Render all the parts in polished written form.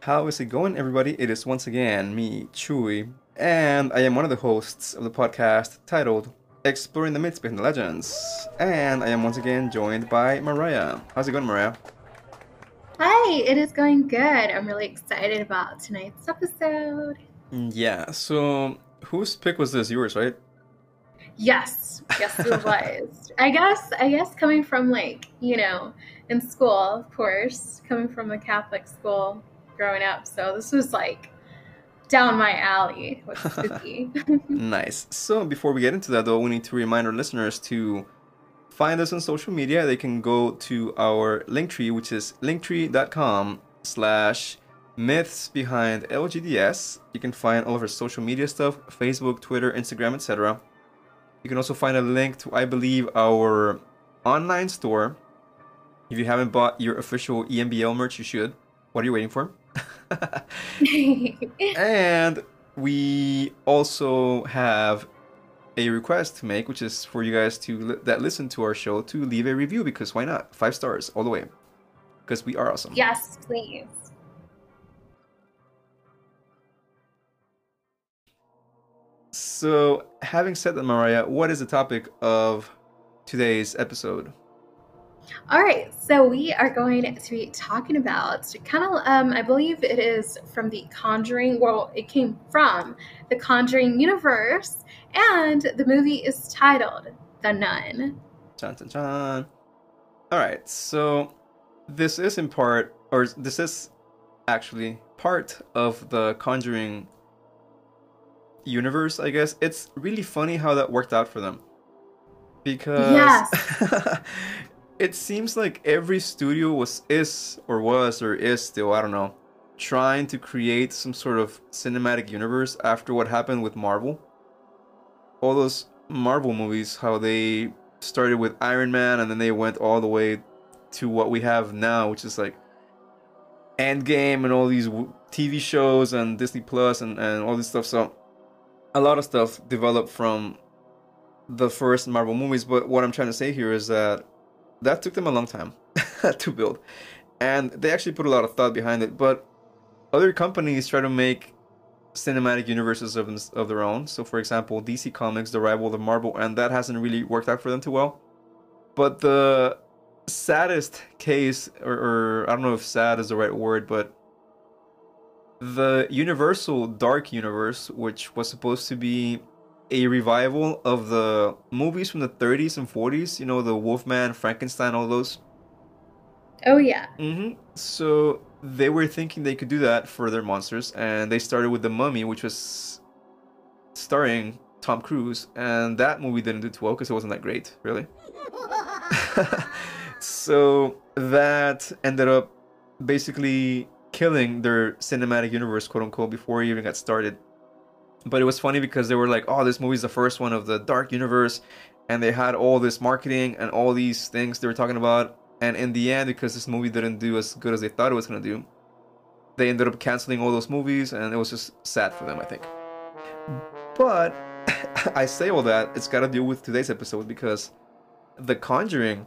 How is it going, everybody? It is once again me, Chewy, and I am one of the hosts of the podcast titled Exploring the Myths Behind the Legends. And I am once again joined by Mariah. How's it going, Mariah? Hi, it is going good. I'm really excited about tonight's episode. Yeah, so whose pick was this? Yours, right? Yes, it was. I guess coming from in school, of course, coming from a Catholic school growing up. So this was like down my alley with spooky. Nice. So before we get into that, though, we need to remind our listeners to find us on social media. They can go to our Linktree, which is linktree.com/myths behind LGDS. You can find all of our social media stuff, Facebook, Twitter, Instagram, etc. You can also find a link to, I believe, our online store. If you haven't bought your official EMBL merch, you should. What are you waiting for? And we also have a request to make, which is for you guys that listen to our show to leave a review, because why not? 5 stars all the way, because we are awesome. Yes, please. So, having said that, Mariah, what is the topic of today's episode? All right, so we are going to be talking about I believe it is from the Conjuring. Well, it came from the Conjuring universe, and the movie is titled The Nun. Chan chan chan. All right, so this is in part, or this is actually part of the Conjuring universe, I guess. It's really funny how that worked out for them, because Yes. it seems like every studio is still, I don't know, trying to create some sort of cinematic universe after what happened with Marvel. All those Marvel movies, how they started with Iron Man and then they went all the way to what we have now, which is like Endgame and all these TV shows and Disney Plus and all this stuff. So a lot of stuff developed from the first Marvel movies. But what I'm trying to say here is that took them a long time to build, and they actually put a lot of thought behind it. But other companies try to make cinematic universes of their own. So, for example, DC Comics, the rival of Marvel, and that hasn't really worked out for them too well. But the saddest case, or I don't know if sad is the right word, but the Universal Dark Universe, which was supposed to be a revival of the movies from the 30s and 40s, the Wolfman, Frankenstein, all those. Oh, yeah. So they were thinking they could do that for their monsters, and they started with The Mummy, which was starring Tom Cruise, and that movie didn't do too well because it wasn't that great, really. So that ended up basically killing their cinematic universe, quote unquote, before it even got started. But it was funny because they were like, oh, this movie's the first one of the Dark Universe, and they had all this marketing and all these things they were talking about. And in the end, because this movie didn't do as good as they thought it was going to do, they ended up canceling all those movies, and it was just sad for them, I think. But I say all that, it's got to deal with today's episode, because The Conjuring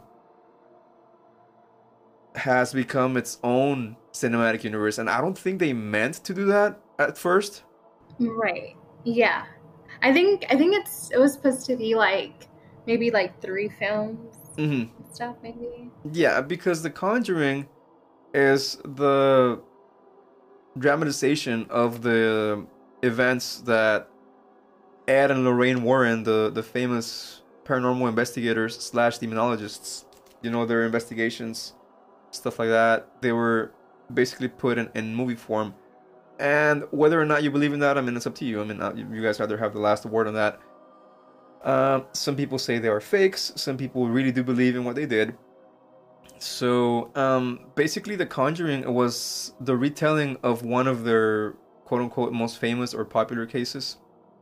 has become its own cinematic universe, and I don't think they meant to do that at first. Right. Yeah. I think it was supposed to be like maybe like three films hmm and stuff, maybe. Yeah, because The Conjuring is the dramatization of the events that Ed and Lorraine Warren, the famous paranormal investigators slash demonologists, their investigations, stuff like that, they were basically put in movie form. And whether or not you believe in that, I mean, it's up to you. I mean, you guys rather have the last word on that. Some people say they are fakes. Some people really do believe in what they did. So, basically, The Conjuring was the retelling of one of their quote-unquote most famous or popular cases.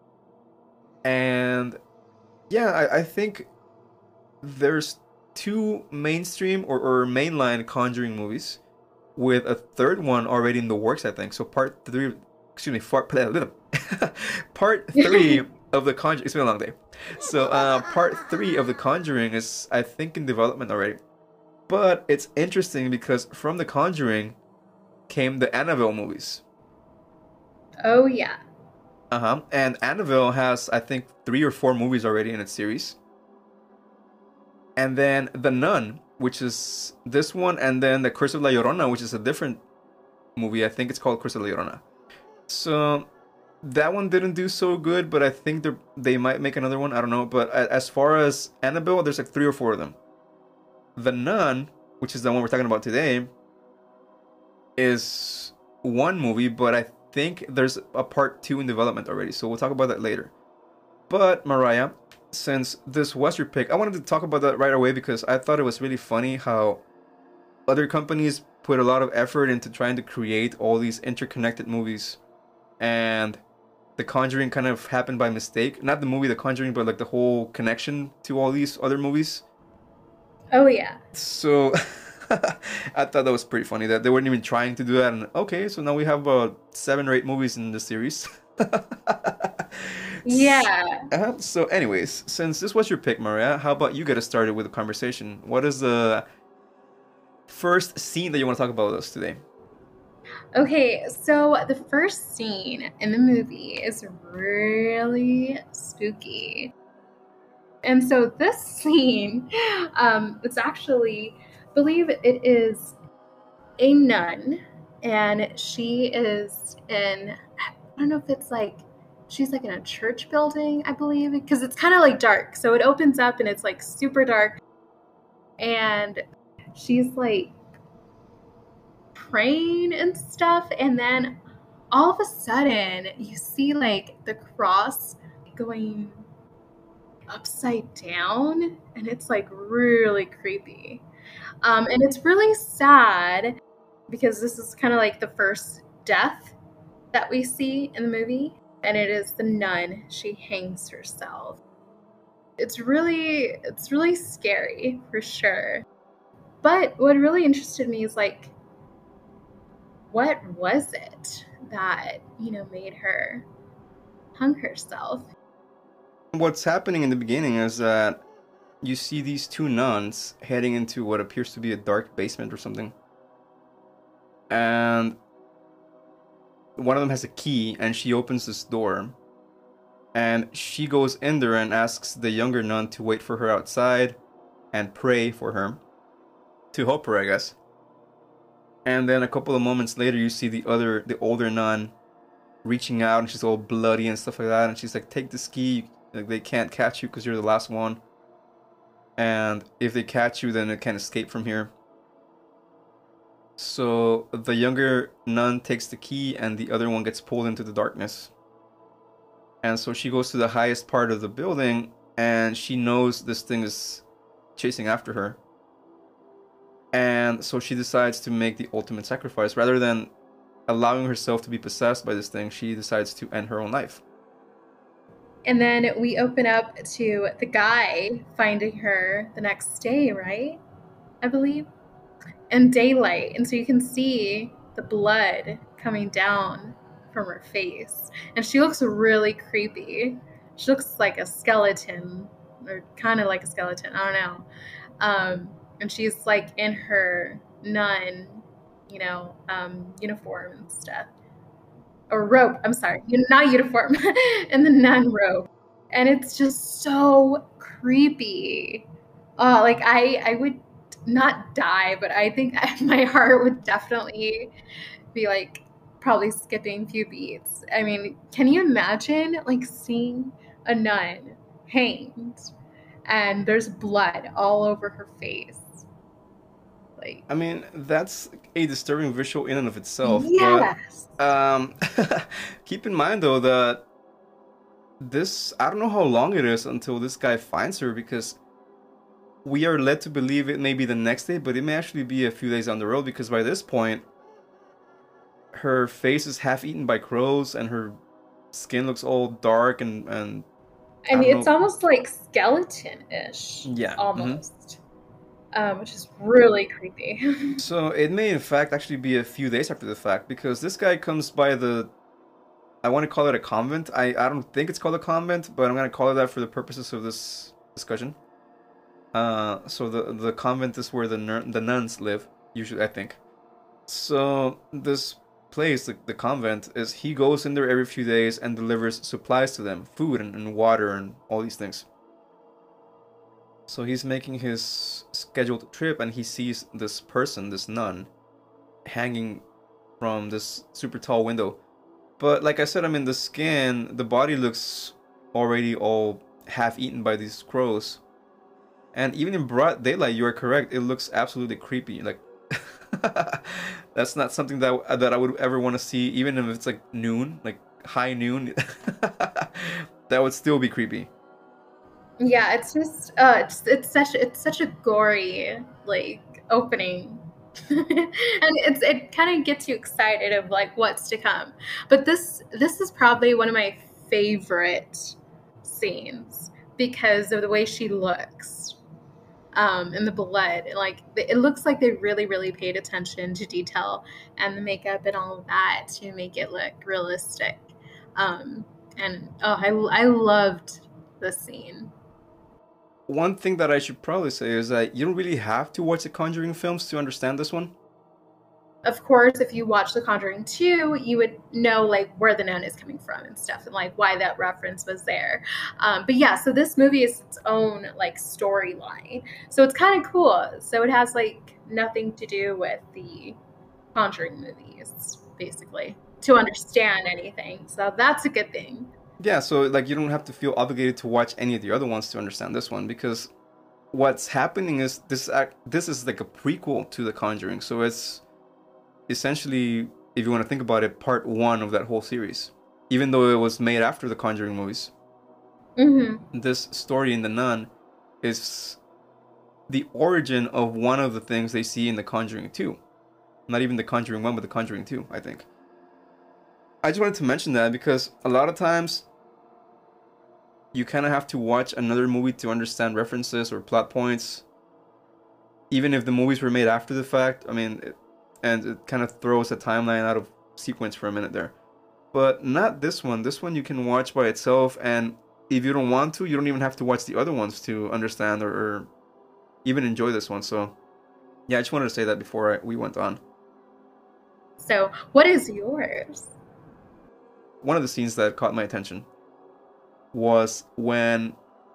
And yeah, I think there's two mainstream or mainline Conjuring movies, with a third one already in the works, I think. So part three, excuse me, part three of the Conjuring. It's been a long day. So part three of the Conjuring is, I think, in development already. But it's interesting because from The Conjuring, came the Annabelle movies. Oh yeah. Uh-huh. And Annabelle has, I think, 3 or 4 movies already in its series. And then The Nun, which is this one, and then The Curse of La Llorona, which is a different movie. I think it's called Curse of La Llorona. So that one didn't do so good, but I think they might make another one. I don't know. But as far as Annabelle, there's like 3 or 4 of them. The Nun, which is the one we're talking about today, is one movie, but I think there's a part 2 in development already. So we'll talk about that later. But Mariah, since this was your pick, I wanted to talk about that right away because I thought it was really funny how other companies put a lot of effort into trying to create all these interconnected movies. And The Conjuring kind of happened by mistake. Not the movie The Conjuring, but like the whole connection to all these other movies. Oh yeah. So I thought that was pretty funny that they weren't even trying to do that. And okay, so now we have 7 or 8 movies in the series. Yeah. So, anyways, since this was your pick, Maria, how about you get us started with the conversation? What is the first scene that you want to talk about with us today? Okay, so the first scene in the movie is really spooky. And so this scene, it's actually, I believe it is a nun, and she is in, I don't know if it's like, she's like in a church building, I believe, because it's kind of like dark. So it opens up and it's like super dark, and she's like praying and stuff, and then all of a sudden you see like the cross going upside down, and it's like really creepy. And it's really sad because this is kind of like the first death that we see in the movie, and it is the nun. She hangs herself. It's really scary for sure. But what really interested me is like, what was it that, made her hung herself? What's happening in the beginning is that you see these 2 nuns heading into what appears to be a dark basement or something. And one of them has a key, and she opens this door. And she goes in there and asks the younger nun to wait for her outside and pray for her. To help her, I guess. And then a couple of moments later, you see the older nun reaching out, and she's all bloody and stuff like that. And she's like, "Take this key. Like, they can't catch you because you're the last one. And if they catch you, then they can't escape from here." So the younger nun takes the key, and the other one gets pulled into the darkness. And so she goes to the highest part of the building, and she knows this thing is chasing after her. And so she decides to make the ultimate sacrifice. Rather than allowing herself to be possessed by this thing, she decides to end her own life. And then we open up to the guy finding her the next day, right? I believe. In daylight. And so you can see the blood coming down from her face. And she looks really creepy. She looks like a skeleton, or kind of like a skeleton. I don't know. And she's like in her nun, uniform and stuff. Or robe, I'm sorry, not uniform, in the nun robe. And it's just so creepy. Oh, like I would not die, but I think my heart would definitely be like probably skipping a few beats. I mean, can you imagine like seeing a nun hanged and there's blood all over her face? Like, I mean, that's a disturbing visual in and of itself. yes. But keep in mind though that I don't know how long it is until this guy finds her, because we are led to believe it may be the next day, but it may actually be a few days down the road, because by this point her face is half eaten by crows and her skin looks all dark and it's almost like skeleton-ish. Yeah. Almost. Which is really creepy. So it may in fact actually be a few days after the fact, because this guy comes by I want to call it a convent. I don't think it's called a convent, but I'm going to call it that for the purposes of this discussion. So the convent is where the nuns live, usually, I think. So this place, the convent, is he goes in there every few days and delivers supplies to them, food and water and all these things. So he's making his scheduled trip and he sees this person, this nun, hanging from this super tall window. But like I said, I mean, the skin, the body looks already all half eaten by these crows. And even in broad daylight, you are correct. It looks absolutely creepy. Like that's not something that I would ever want to see, even if it's like noon, like high noon. That would still be creepy. Yeah, it's just it's such a gory like opening. And it kind of gets you excited of like what's to come. But this is probably one of my favorite scenes because of the way she looks. And the blood, like it looks like they really paid attention to detail and the makeup and all of that to make it look realistic. Um, and oh, I loved the scene. One thing that I should probably say is that you don't really have to watch the Conjuring films to understand this one. Of course, if you watch The Conjuring 2, you would know like where the nun is coming from and stuff and like why that reference was there. But yeah, so this movie is its own like storyline. So it's kind of cool. So it has like nothing to do with the Conjuring movies, basically, to understand anything. So that's a good thing. Yeah, so like you don't have to feel obligated to watch any of the other ones to understand this one because what's happening is this is like a prequel to The Conjuring. So it's essentially, if you want to think about it, part one of that whole series. Even though it was made after the Conjuring movies, this story in The Nun is the origin of one of the things they see in The Conjuring 2. Not even The Conjuring 1, but The Conjuring 2, I think. I just wanted to mention that because a lot of times you kind of have to watch another movie to understand references or plot points. Even if the movies were made after the fact, I mean, and it kind of throws a timeline out of sequence for a minute there. But not this one. This one you can watch by itself, and if you don't want to, you don't even have to watch the other ones to understand or even enjoy this one. So, yeah, I just wanted to say that before we went on. So, what is yours? One of the scenes that caught my attention was when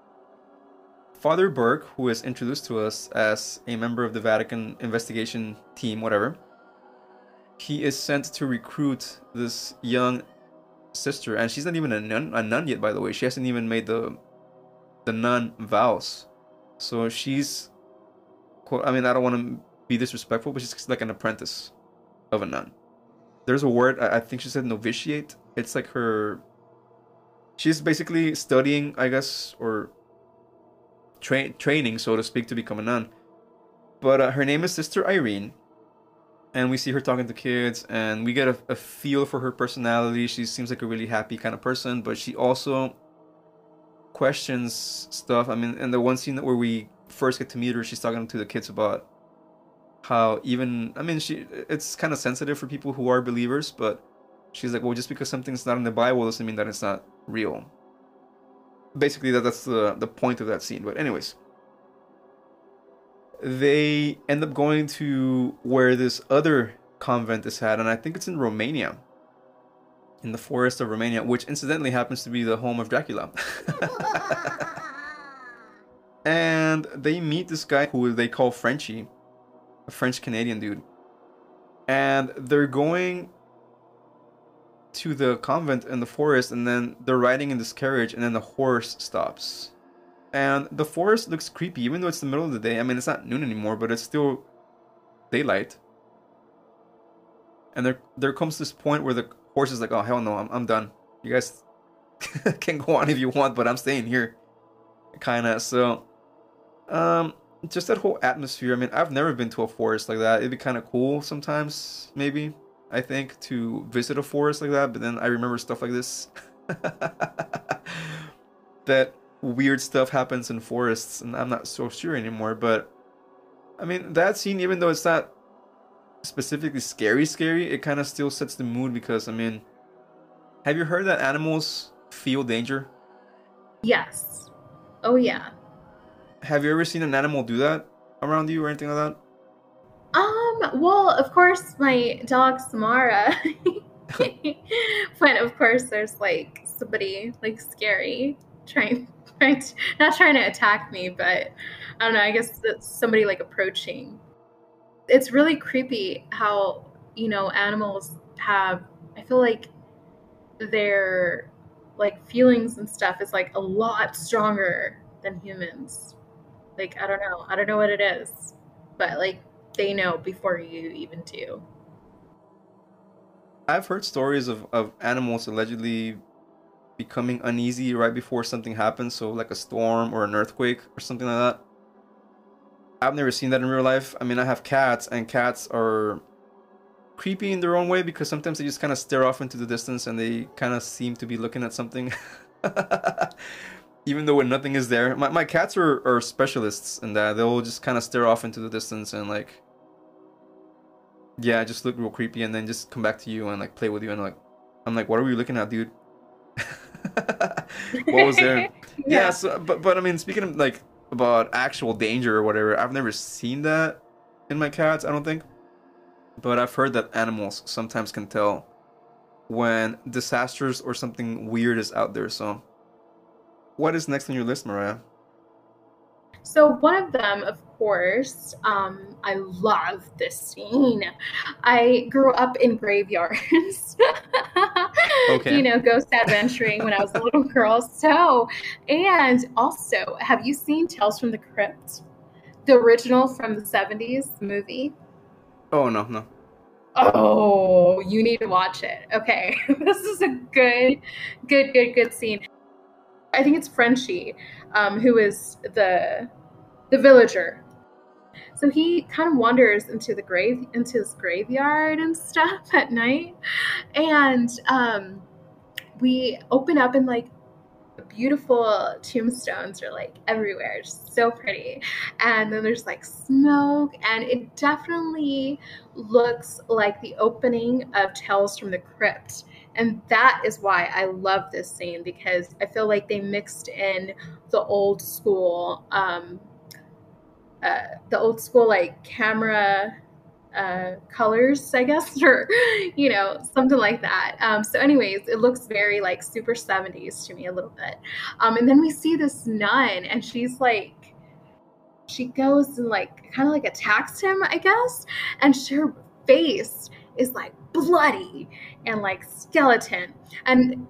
Father Burke, who is introduced to us as a member of the Vatican investigation team, whatever, he is sent to recruit this young sister, and she's not even a nun yet, by the way. She hasn't even made the nun vows. So she's, I mean, I don't want to be disrespectful, but she's like an apprentice of a nun. There's a word, I think she said novitiate. It's like her, she's basically studying, I guess, or training, so to speak, to become a nun. But her name is Sister Irene, and we see her talking to kids, and we get a feel for her personality. She seems like a really happy kind of person, but she also questions stuff. I mean, in the one scene where we first get to meet her, she's talking to the kids about how even, I mean, it's kind of sensitive for people who are believers, but she's like, well, just because something's not in the Bible doesn't mean that it's not real. Basically, that's the point of that scene. But anyways, they end up going to where this other convent is at, and I think it's in Romania, in the forest of Romania, which incidentally happens to be the home of Dracula. And they meet this guy who they call Frenchie, a French Canadian dude, and they're going to the convent in the forest, and then they're riding in this carriage, and then the horse stops. And the forest looks creepy, even though it's the middle of the day. I mean, it's not noon anymore, but it's still daylight. And there comes this point where the horse is like, oh, hell no, I'm done. You guys can go on if you want, but I'm staying here. Kinda, so... just that whole atmosphere. I mean, I've never been to a forest like that. It'd be kind of cool sometimes, maybe, I think, to visit a forest like that. But then I remember stuff like this. That weird stuff happens in forests, and I'm not so sure anymore. But I mean, that scene, even though it's not specifically scary, it kind of still sets the mood because, I mean, have you heard that animals feel danger? Yes. Oh yeah. Have you ever seen an animal do that around you or anything like that? Well, of course, my dog Samara. But of course, there's like somebody like scary trying to, not trying to attack me, but I don't know. I guess it's somebody like approaching. It's really creepy how animals have. I feel like their like feelings and stuff is like a lot stronger than humans. Like I don't know what it is, but like they know before you even do. I've heard stories of animals allegedly becoming uneasy right before something happens, so like a storm or an earthquake or something like that. I've never seen that in real life. I mean, I have cats, and cats are creepy in their own way because sometimes they just kind of stare off into the distance and they kind of seem to be looking at something. Even though when nothing is there. My cats are specialists in that. They'll just kind of stare off into the distance and like, yeah, just look real creepy and then just come back to you and like play with you and like, I'm like, what are we looking at, dude? What was there? Yeah, Yeah. so but I mean, speaking of like about actual danger or whatever, I've never seen that in my cats, I don't think. But I've heard that animals sometimes can tell when disasters or something weird is out there. So, what is next on your list, Mariah? So one of them, of course, I love this scene. I grew up in graveyards, Okay. ghost adventuring when I was a little girl. So, and also, have you seen Tales from the Crypt, the original from the '70s movie? Oh no, no. Oh, you need to watch it. Okay, this is a good scene. I think it's Frenchie, who is the villager. So he kind of wanders into his graveyard and stuff at night, and we open up and like beautiful tombstones are like everywhere, just so pretty. And then there's like smoke, and it definitely looks like the opening of Tales from the Crypt. And that is why I love this scene, because I feel like they mixed in the old school like camera colors, I guess, or something like that. So, anyways, it looks very like super '70s to me a little bit. And then we see this nun, and she goes and like kind of like attacks him, I guess, and her face is like bloody and like skeleton, and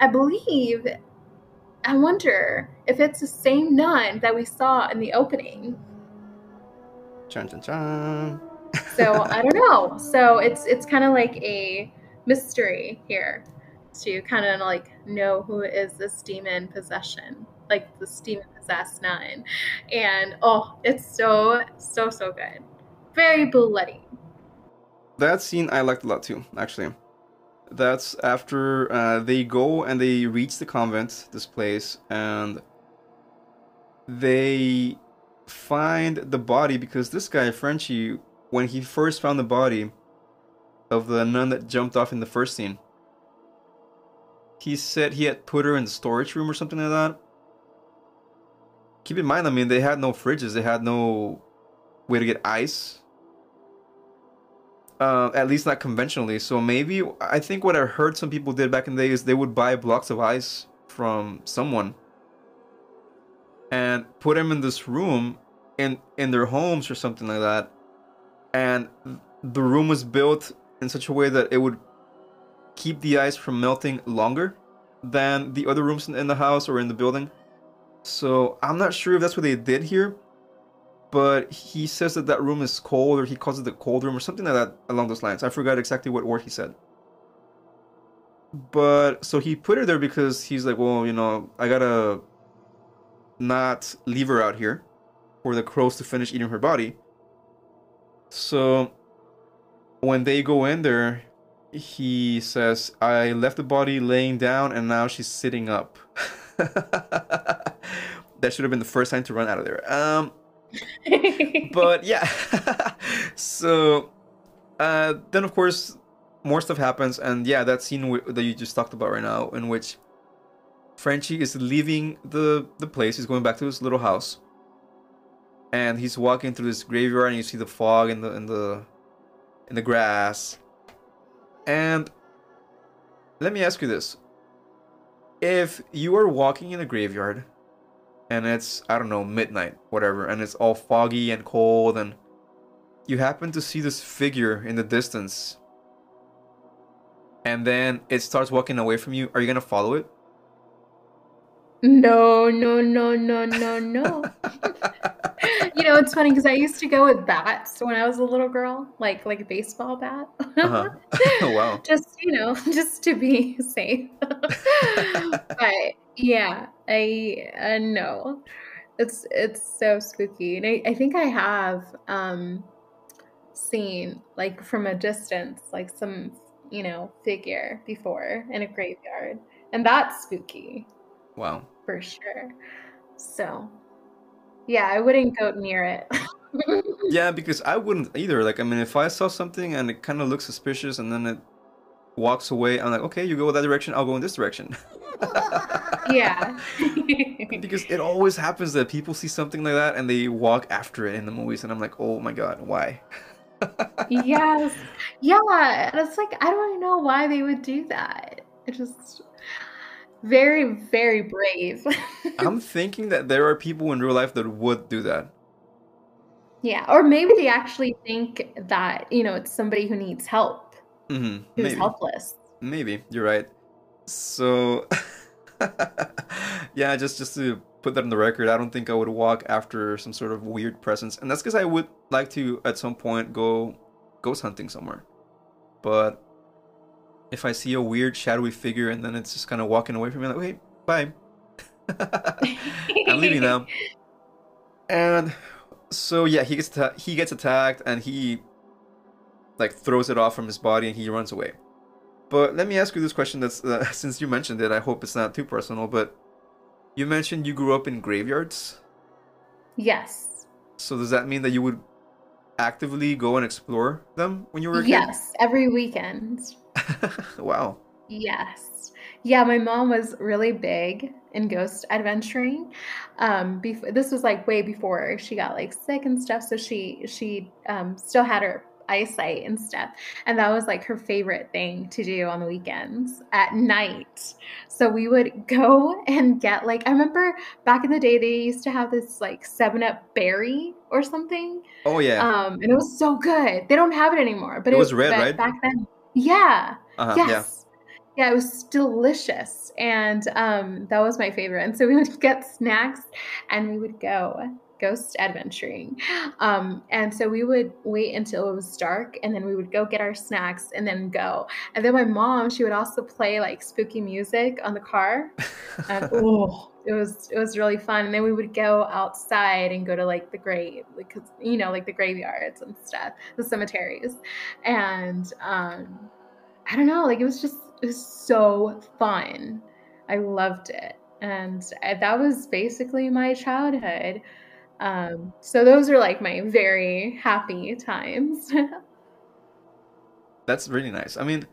I wonder if it's the same nun that we saw in the opening. Chan chan chan. So I don't know. So it's kind of like a mystery here to kind of like know who is this demon possession, like this demon possessed nun. And oh, it's so good. Very bloody. That scene I liked a lot too, actually. That's after they go and they reach the convent, this place, and they find the body because this guy, Frenchie, when he first found the body of the nun that jumped off in the first scene, he said he had put her in the storage room or something like that. Keep in mind, I mean, they had no fridges, they had no way to get ice. At least not conventionally. So maybe, I think what I heard some people did back in the day is they would buy blocks of ice from someone and put them in this room in their homes or something like that. And the room was built in such a way that it would keep the ice from melting longer than the other rooms in the house or in the building. So I'm not sure if that's what they did here, but he says that that room is cold, or he calls it the cold room or something like that along those lines. I forgot exactly what word he said. But so he put her there because he's like, well, I gotta not leave her out here for the crows to finish eating her body. So when they go in there, he says, I left the body laying down and now she's sitting up. That should have been the first time to run out of there. But yeah. So then of course more stuff happens, and yeah, that scene that you just talked about right now, in which Frenchie is leaving the place. He's going back to his little house, and he's walking through this graveyard, and you see the fog and the in the grass. And let me ask you this. If you are walking in a graveyard and it's, I don't know, midnight, whatever, and it's all foggy and cold, and you happen to see this figure in the distance, and then it starts walking away from you, are you gonna follow it? No, no, no, no, no, no. You know, it's funny because I used to go with bats when I was a little girl, like a baseball bat. Uh-huh. Wow. Just, you know, just to be safe. But yeah, I no. It's so spooky. And I think I have seen like from a distance like some, you know, figure before in a graveyard. And that's spooky Wow. for sure. So, yeah, I wouldn't go near it. Yeah, because I wouldn't either. Like, I mean, if I saw something and it kind of looks suspicious and then it walks away, I'm like, okay, you go that direction, I'll go in this direction. Yeah. Because it always happens that people see something like that and they walk after it in the movies, and I'm like, oh my god, why? Yes. Yeah. And it's like, I don't even know why they would do that. It's just very, very brave. I'm thinking that there are people in real life that would do that. Yeah. Or maybe they actually think that, you know, it's somebody who needs help, who's Maybe. helpless. Maybe. You're right. So, yeah, just to put that on the record, I don't think I would walk after some sort of weird presence, and that's because I would like to at some point go ghost hunting somewhere. But if I see a weird shadowy figure and then it's just kind of walking away from me, like, okay, bye, I'm leaving now. And so yeah, he gets attacked and he like throws it off from his body and he runs away. But let me ask you this question. That's since you mentioned it, I hope it's not too personal. But you mentioned you grew up in graveyards. Yes. So does that mean that you would actively go and explore them when you were a kid? Yes. Every weekend. Wow. Yes. Yeah, my mom was really big in ghost adventuring. Before this was like way before she got like sick and stuff, so she still had her eyesight and stuff. And that was like her favorite thing to do on the weekends at night. So we would go and get like I remember back in the day they used to have this like 7-Up berry or something. Oh yeah. And it was so good. They don't have it anymore, It was red, but right? back then, yeah, Uh-huh. Yeah. yes, yeah, it was delicious, and that was my favorite. And so we would get snacks, and we would go ghost adventuring. And so we would wait until it was dark, and then we would go get our snacks, and then go. And then my mom, she would also play like spooky music on the car, and oh, it was really fun. And then we would go outside and go to like the grave, because you know, like the graveyards and stuff, the cemeteries, and I don't know, like it was so fun. I loved it, and that was basically my childhood. So those are like my very happy times. That's really nice. I mean,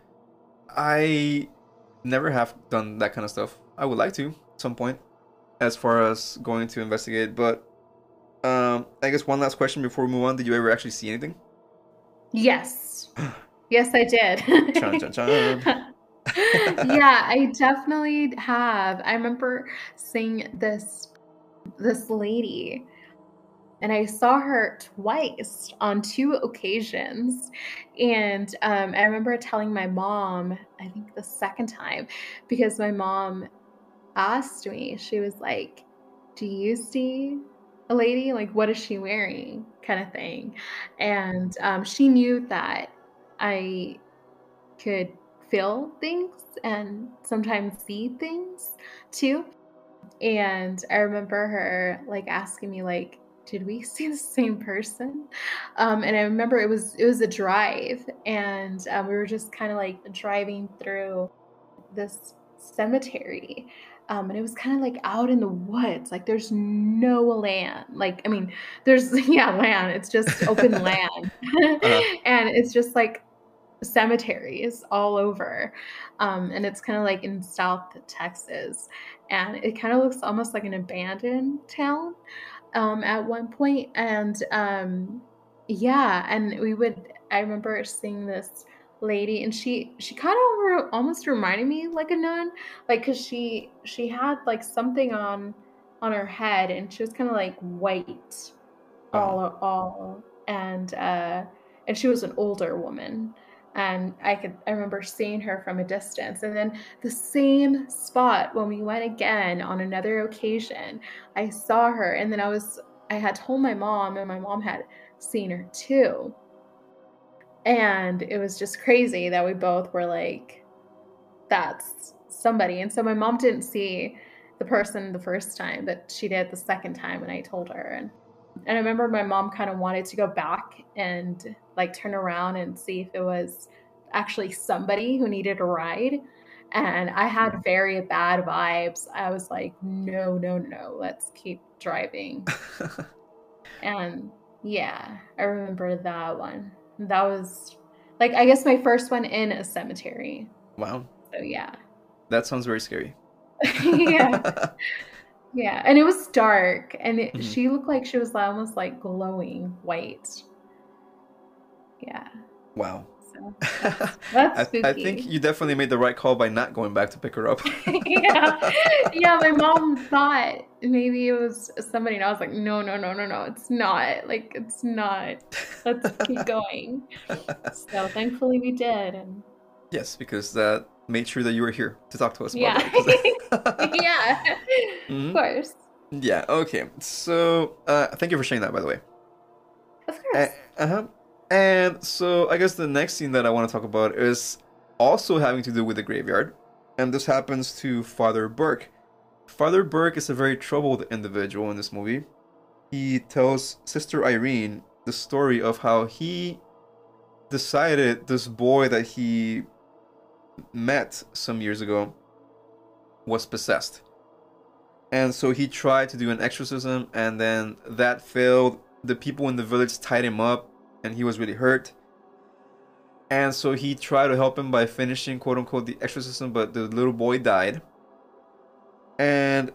I never have done that kind of stuff. I would like to at some point, as far as going to investigate. But I guess one last question before we move on. Did you ever actually see anything? Yes. Yes, I Chun did. chun chun. Yeah, I definitely have. I remember seeing this lady, and I saw her twice on two occasions. And I remember telling my mom, I think the second time, because my mom asked me, she was like, "Do you see a lady? Like, what is she wearing?" Kind of thing. And she knew that I could feel things and sometimes see things too. And I remember her like asking me like, did we see the same person? And I remember it was a drive, and we were just kind of like driving through this cemetery. And it was kind of like out in the woods, like there's no land. Like, I mean, there's yeah, land. It's just open land, Uh-huh. and it's just like cemeteries all over. And it's kind of like in South Texas, and it kind of looks almost like an abandoned town at one point. And Yeah, and we would I remember seeing this lady and she kind of almost reminded me like a nun, like cuz she had like something on her head and she was kind of like white Wow. all and she was an older woman and I remember seeing her from a distance and then the same spot when we went again on another occasion I saw her and then I had told my mom and my mom had seen her too and it was just crazy that we both were like that's somebody and so my mom didn't see the person the first time but she did the second time when I told her and I remember my mom kind of wanted to go back and like turn around and see if it was actually somebody who needed a ride. And I had very bad vibes. I was like, no, no, no, let's keep driving. And yeah, I remember that one. That was like, I guess my first one in a cemetery. Wow. So yeah. That sounds very scary. Yeah. Yeah. And it was dark. And Mhm. she looked like she was almost like glowing white. Yeah. Wow. So that's I think spooky. you definitely made the right call by not going back to pick her up. Yeah. Yeah, my mom thought maybe it was somebody, and I was like, "No, no, no, no, no, it's not. Like, it's not. Let's keep going." So thankfully we did, and Yes, because that made sure that you were here to talk to us about yeah. that. 'Cause Yeah. Of Mhm. course. Yeah, okay. So, thank you for sharing that, by the way. Of Uh, course. uh-huh. And so, I guess the next scene that I want to talk about is also having to do with the graveyard. And this happens to Father Burke. Father Burke is a very troubled individual in this movie. He tells Sister Irene the story of how he decided this boy that he met some years ago was possessed. And so he tried to do an exorcism, and then that failed. The people in the village tied him up, and he was really hurt. And so he tried to help him by finishing, quote unquote, the exorcism, but the little boy died. And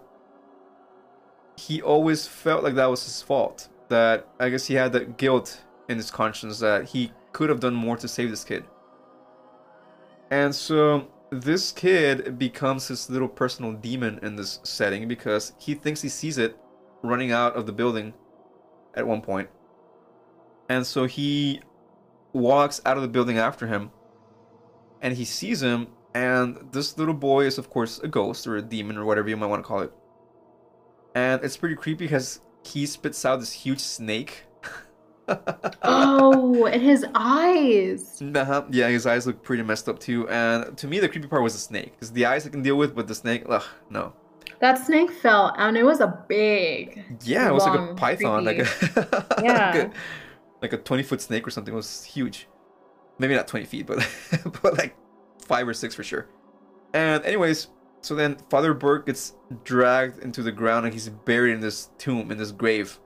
he always felt like that was his fault. That I guess he had that guilt in his conscience that he could have done more to save this kid. And so this kid becomes his little personal demon in this setting because he thinks he sees it running out of the building at one point. And so he walks out of the building after him and he sees him. And this little boy is, of course, a ghost or a demon or whatever you might want to call it. And it's pretty creepy because he spits out this huge snake. Oh, and his eyes. Yeah, his eyes look pretty messed up too. And to me, the creepy part was the snake. Because the eyes I can deal with, but the snake, ugh, no. That snake fell, and it was a big, Yeah, it was like a long, python, like creepy. a Yeah. like a 20-foot snake or something. It was huge. Maybe not 20 feet, but but like 5 or 6 for sure. And anyways, so then Father Burke gets dragged into the ground and he's buried in this tomb, in this grave.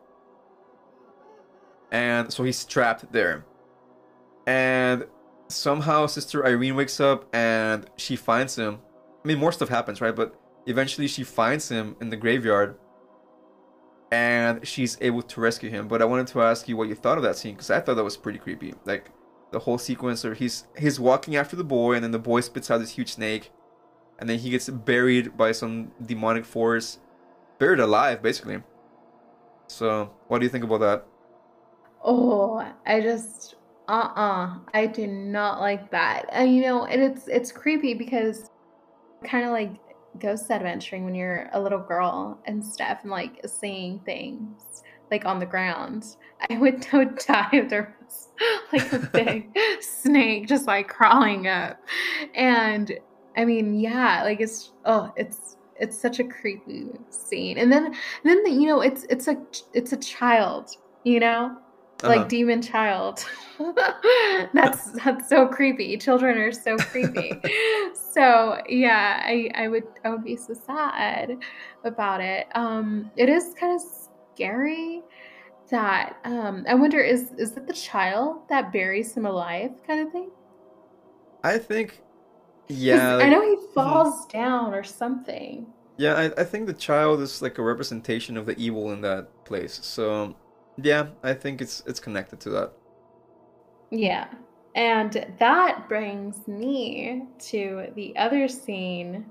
And so he's trapped there. And somehow Sister Irene wakes up and she finds him. I mean, more stuff happens, right? But eventually she finds him in the graveyard and she's able to rescue him. But I wanted to ask you what you thought of that scene because I thought that was pretty creepy. Like the whole sequence where he's walking after the boy and then the boy spits out this huge snake and then he gets buried by some demonic force, buried alive basically. So, what do you think about that? Oh, I just I do not like that. And and it's creepy because kind of like ghost adventuring when you're a little girl and stuff and like seeing things like on the ground. I would don't die if there was like a big snake just like crawling up. And I mean, yeah, like it's such a creepy scene. And then it's a child, you know? Like Uh-huh. demon child. That's so creepy. Children are so creepy. So yeah, I would be so sad about it. It is kind of scary that I wonder is it the child that buries him alive kind of thing? I think Because yeah, I like know he mhm. falls down or something. Yeah, I think the child is like a representation of the evil in that place. So Yeah, I think it's connected to that. Yeah. And that brings me to the other scene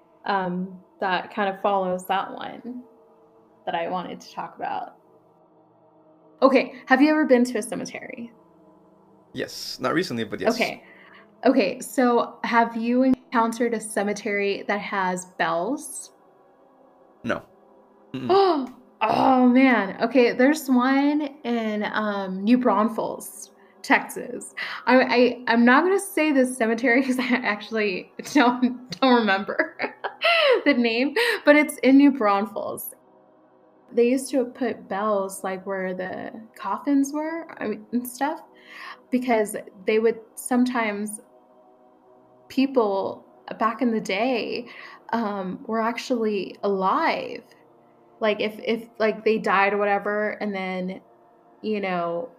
that kind of follows that one that I wanted to talk about. Okay, have you ever been to a cemetery? Yes, not recently, but yes. Okay. Okay, so have you encountered a cemetery that has bells? No. Mm-mm. Oh man. Okay, there's one in New Braunfels, Texas. I'm not gonna say this cemetery because I actually don't remember the name, but it's in New Braunfels. They used to put bells like where the coffins were, I mean, and stuff, because they would sometimes people back in the day were actually alive, like if like they died or whatever, and then you know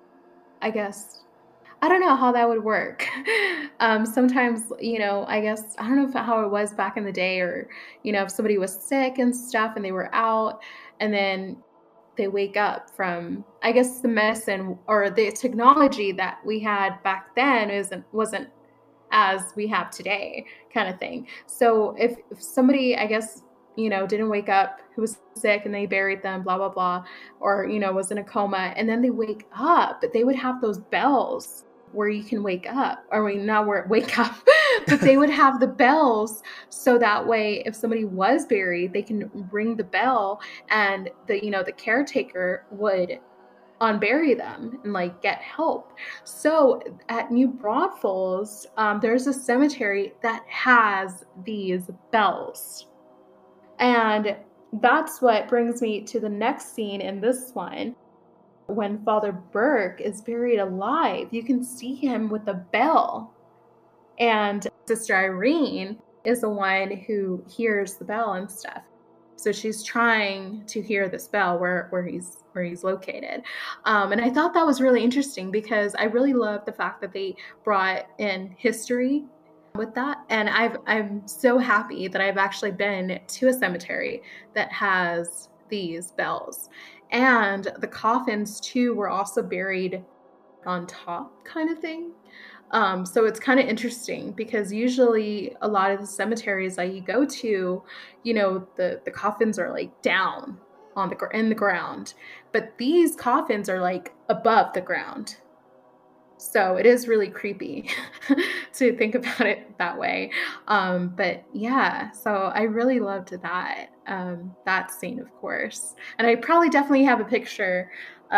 I guess I don't know how that would work. Sometimes, I guess I don't know how it was back in the day, or if somebody was sick and stuff and they were out, and then they wake up from, I guess, the medicine or the technology that we had back then wasn't as we have today, kind of thing. So if somebody, I guess, didn't wake up, who was sick, and they buried them, blah blah blah, or was in a coma, and then they wake up, but they would have those bells where you can wake up, or not where wake up, but they would have the bells, so that way if somebody was buried, they can ring the bell, and the caretaker would unbury them and like get help. So at New Braunfels, there's a cemetery that has these bells, and that's what brings me to the next scene in this one. When Father Burke is buried alive, you can see him with a bell, and Sister Irene is the one who hears the bell and stuff. So she's trying to hear this bell where he's located, and I thought that was really interesting because I really love the fact that they brought in history with that, and I'm so happy that I've actually been to a cemetery that has these bells, and the coffins too were also buried on top, kind of thing. So it's kind of interesting because usually a lot of the cemeteries that you go to, the coffins are like down on in the ground, but these coffins are like above the ground. So it is really creepy to think about it that way. But yeah, so I really loved that scene, of course, and I probably definitely have a picture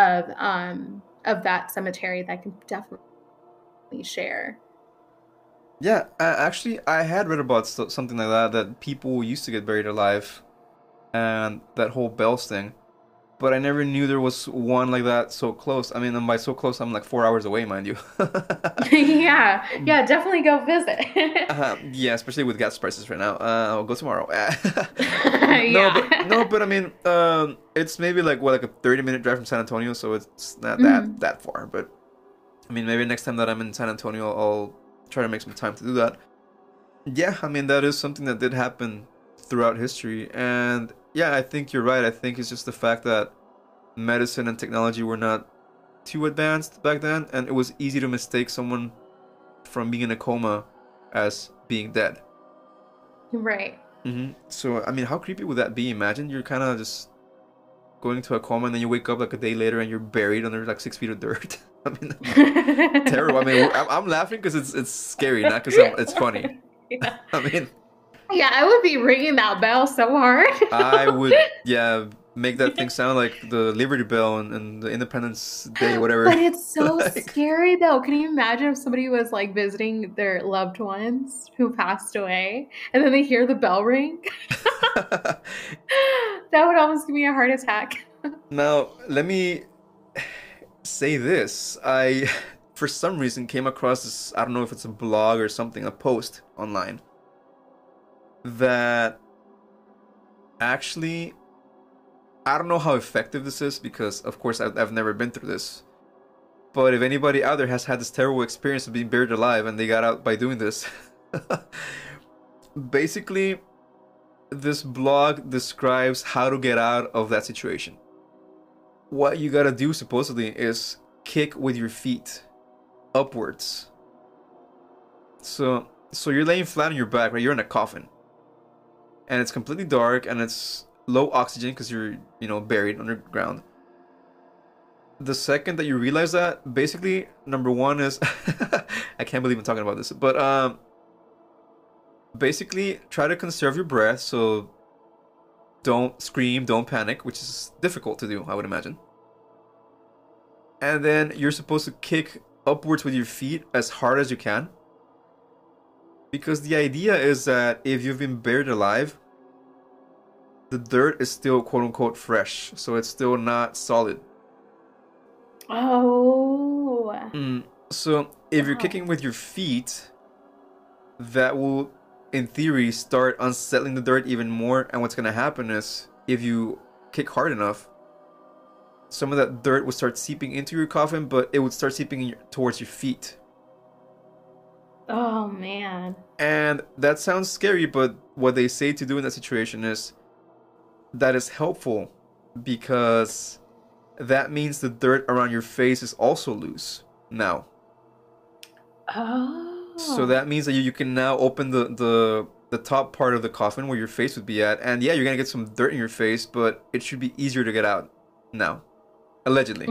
of that cemetery that I can definitely share. Yeah, actually, I had read about something like that, that people used to get buried alive, and that whole bells thing. But I never knew there was one like that so close. I mean, and by so close, I'm like 4 hours away, mind you. Yeah, yeah, definitely go visit. Yeah, especially with gas prices right now. I'll go tomorrow. No, but Yeah. no, but I mean, it's maybe like what, like a 30-minute drive from San Antonio, so it's not Mhm. that far. But I mean, maybe next time that I'm in San Antonio, I'll try to make some time to do that. Yeah, I mean, that is something that did happen throughout history, and yeah, I think you're right. I think it's just the fact that medicine and technology were not too advanced back then, and it was easy to mistake someone from being in a coma as being dead. Right. So, I mean, how creepy would that be? Imagine you're kind of just going into a coma and then you wake up like a day later and you're buried under like 6 feet of dirt. I mean, that'd be terrible. I mean, I'm laughing because it's scary, not because it's funny. Yeah. I mean, Yeah, I would be ringing that bell so hard. I would, yeah, make that thing sound like the Liberty Bell and the Independence Day, whatever. But it's so Like, scary though. Can you imagine if somebody was like visiting their loved ones who passed away and then they hear the bell ring? That would almost give me a heart attack. now, let me say this. I, for some reason, came across this, I don't know if it's a blog or something, a post online that actually, I don't know how effective this is because, of course, I've never been through this. But if anybody out there has had this terrible experience of being buried alive and they got out by doing this, basically, this blog describes how to get out of that situation. what you gotta do supposedly is kick with your feet upwards. So you're laying flat on your back, right? You're in a coffin, and it's completely dark, and it's low oxygen because you're, buried underground. The second that you realize that, basically, number one is, I can't believe I'm talking about this, but basically, try to conserve your breath. So don't scream, don't panic, which is difficult to do, I would imagine. And then you're supposed to kick upwards with your feet as hard as you can. Because the idea is that if you've been buried alive, the dirt is still quote unquote fresh. So it's still not solid. Oh. So if you're Wow. kicking with your feet, that will, in theory, start unsettling the dirt even more. And what's going to happen is, if you kick hard enough, some of that dirt would start seeping into your coffin, but it would start seeping towards your feet. Oh man. And that sounds scary, but what they say to do in that situation is that is helpful, because that means the dirt around your face is also loose now. Oh. So that means that you can now open the top part of the coffin where your face would be at, and yeah, you're gonna get some dirt in your face, but it should be easier to get out now, allegedly.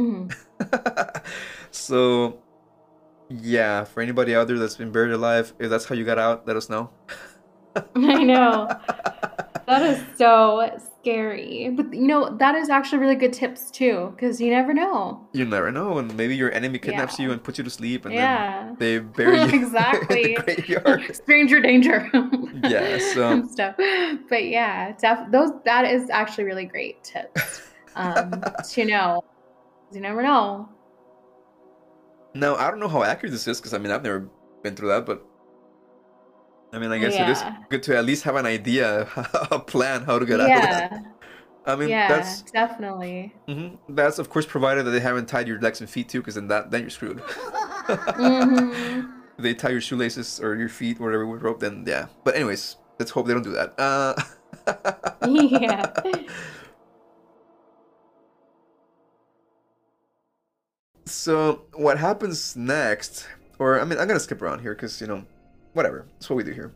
So yeah, for anybody out there that's been buried alive, if that's how you got out, let us know. I know. That is so scary. But that is actually really good tips too, because you never know. You never know, and maybe your enemy kidnaps Yeah. you and puts you to sleep, and Yeah. then they bury you Exactly. in the graveyard. Stranger danger. Yeah, so and stuff. But yeah, that is actually really great tips. To know. 'Cause you never know. now I don't know how accurate this is, because I mean I've never been through that, but I mean I guess it is Yeah. good to at least have an idea, a plan how to get out of that. Yeah. I mean Yeah, that's definitely. that's of course provided that they haven't tied your legs and feet too, because then you're screwed. Mm-hmm. If they tie your shoelaces or your feet, whatever with rope, then yeah. But anyways, let's hope they don't do that. Yeah. So what happens next? Or I mean, I'm gonna skip around here because whatever. That's what we do here.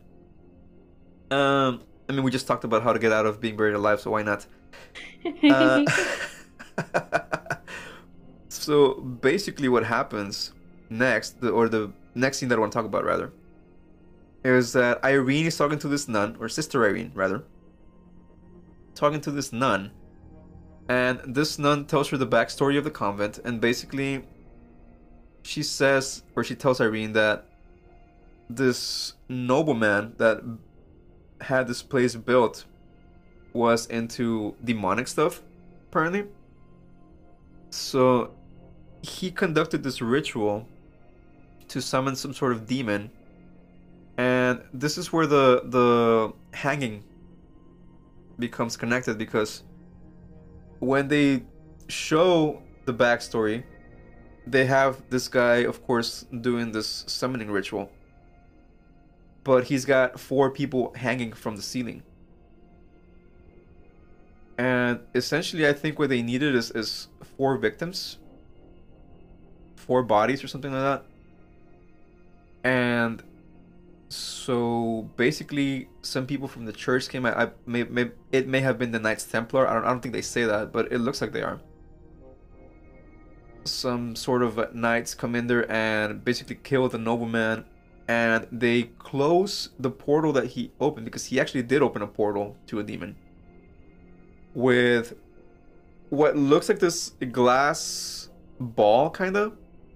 I mean, we just talked about how to get out of being buried alive, so why not? Uh, so basically, what happens next, or the next scene that I want to talk about, rather, is that Irene is talking to this nun, or Sister Irene, rather, talking to this nun, and this nun tells her the backstory of the convent, and basically, she says, or she tells Irene that this nobleman that had this place built was into demonic stuff, apparently. So he conducted this ritual to summon some sort of demon, and this is where the hanging becomes connected, because when they show the backstory, they have this guy, of course, doing this summoning ritual, but he's got 4 people hanging from the ceiling. And essentially, I think what they needed is 4 victims, 4 bodies or something like that. And so basically, some people from the church came. It may have been the Knights Templar. I don't think they say that, but it looks like they are. Some sort of knights come in there and basically kill the nobleman, and they close the portal that he opened, because he actually did open a portal to a demon, with what looks like this glass ball, kind of,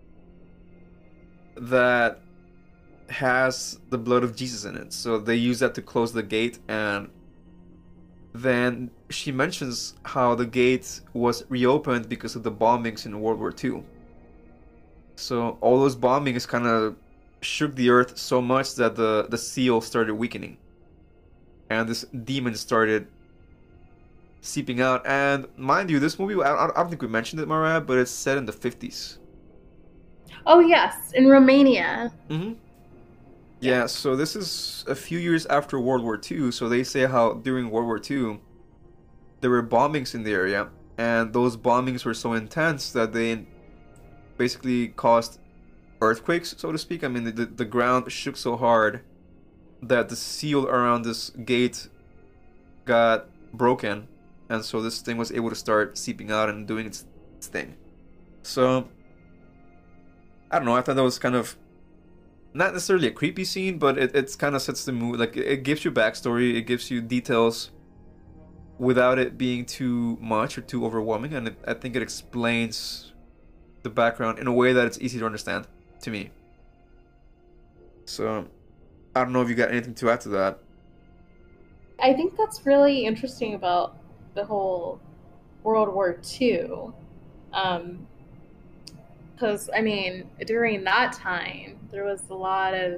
that has the blood of Jesus in it. So they use that to close the gate, and then she mentions how the gate was reopened because of the bombings in World War II. So all those bombings kind of shook the earth so much that the seal started weakening, and this demon started seeping out. And mind you, this movie, I don't think we mentioned it, Mariah, but it's set in the 50s. Oh yes, in Romania. Yeah, so this is a few years after World War II. So they say how during World War II there were bombings in the area, and those bombings were so intense that they basically caused earthquakes, so to speak. I mean, the ground shook so hard that the seal around this gate got broken, and so this thing was able to start seeping out and doing its thing. So, I don't know, I thought that was kind of not necessarily a creepy scene, but it's kind of sets the mood. Like, it gives you backstory, it gives you details without it being too much or too overwhelming, and I think it explains the background in a way that it's easy to understand to me. So, I don't know if you got anything to add to that. I think that's really interesting about the whole World War II. Um, because, I mean, during that time, there was a lot of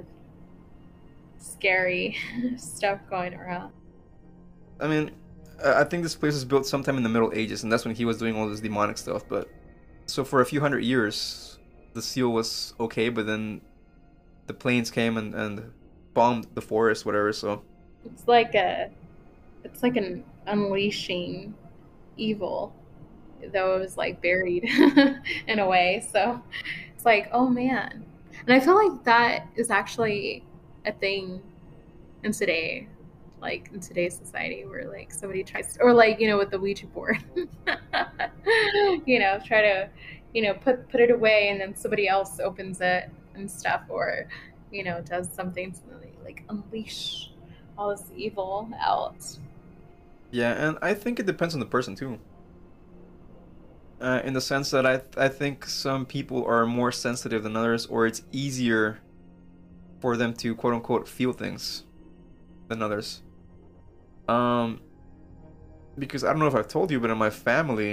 scary stuff going around. I mean, I think this place was built sometime in the Middle Ages, and that's when he was doing all this demonic stuff. But so for a few hundred years, the seal was okay, but then the planes came and bombed the forest, whatever. So It's like a, it's like an unleashing evil, though it was like buried in a way. So it's like, oh man. And I feel like that is actually a thing in today, like in today's society, where like somebody tries to, or like, with the Ouija board, try to, put it away and then somebody else opens it and stuff, or, does something to like unleash all this evil out. yeah, and I think it depends on the person too. In the sense that I think some people are more sensitive than others, or it's easier for them to quote unquote feel things than others. Um, because I don't know if I've told you, but in my family,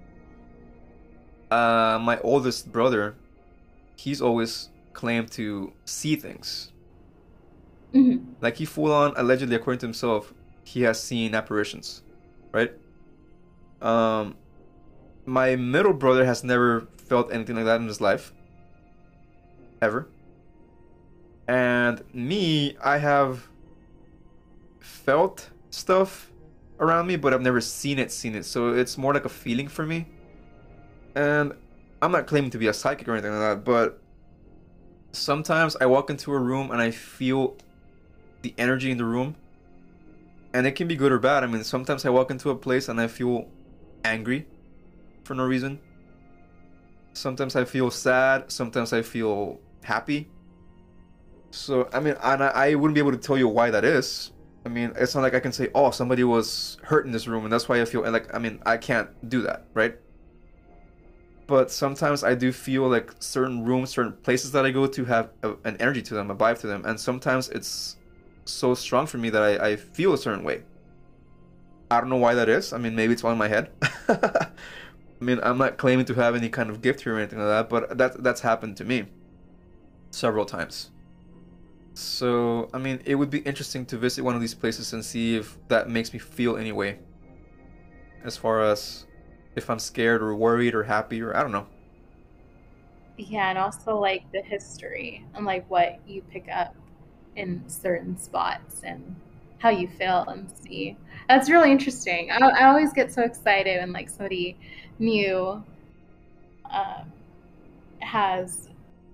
my oldest brother, he's always claimed to see things. Hmm. Like he full on, allegedly, according to himself, he has seen apparitions, right? Um, my middle brother has never felt anything like that in his life, ever. And me, I have felt stuff around me, but I've never seen it. So it's more like a feeling for me. And I'm not claiming to be a psychic or anything like that, but sometimes I walk into a room and I feel the energy in the room, and it can be good or bad. I mean, sometimes I walk into a place and I feel angry for no reason. Sometimes I feel sad, sometimes I feel happy. So, I mean, and I wouldn't be able to tell you why that is. I mean, it's not like I can say, oh, somebody was hurt in this room and that's why I feel, and like, I mean, I can't do that, right? But sometimes I do feel like certain rooms, certain places that I go to have an energy to them, a vibe to them, and sometimes it's so strong for me that I feel a certain way. I don't know why that is. I mean, maybe it's all in my head. I mean, I'm not claiming to have any kind of gift here or anything like that, but that's happened to me several times. So, I mean, it would be interesting to visit one of these places and see if that makes me feel any way, as far as if I'm scared or worried or happy or I don't know. Yeah, and also like the history and like what you pick up in certain spots and how you feel and see. That's really interesting. I always get so excited when like somebody new um, has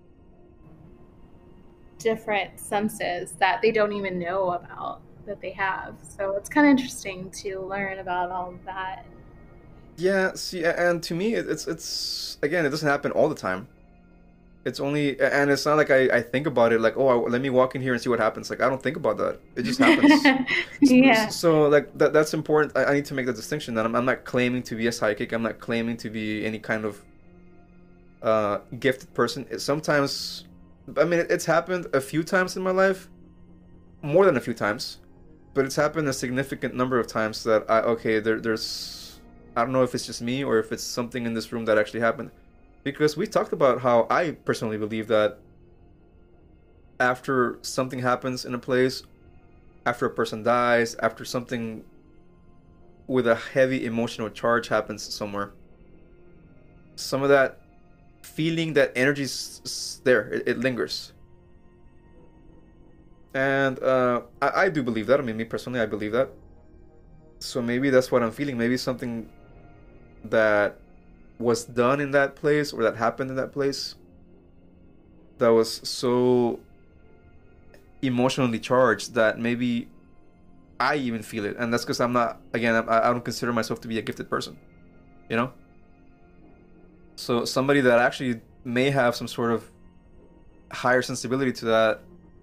different senses that they don't even know about that they have. So it's kind of interesting to learn about all of that. Yeah, see, and to me, it's again, it doesn't happen all the time. It's only, and it's not like I think about it like, oh, let me walk in here and see what happens. Like I don't think about that. It just happens. Yeah. So like that's important. I need to make that distinction that I'm not claiming to be a psychic. I'm not claiming to be any kind of gifted person. Sometimes, I mean, it's happened a few times in my life, more than a few times, but it's happened a significant number of times that okay, there's, I don't know if it's just me or if it's something in this room that actually happened, because we talked about how I personally believe that after something happens in a place, after a person dies, after something with a heavy emotional charge happens somewhere, some of that feeling, that energy's there, it lingers. And I do believe that. I mean, me personally, I believe that. So maybe that's what I'm feeling. Maybe something that was done in that place or that happened in that place that was so emotionally charged that maybe I even feel it, and that's because I'm not. Again, I don't consider myself to be a gifted person, you know. So somebody that actually may have some sort of higher sensibility to that,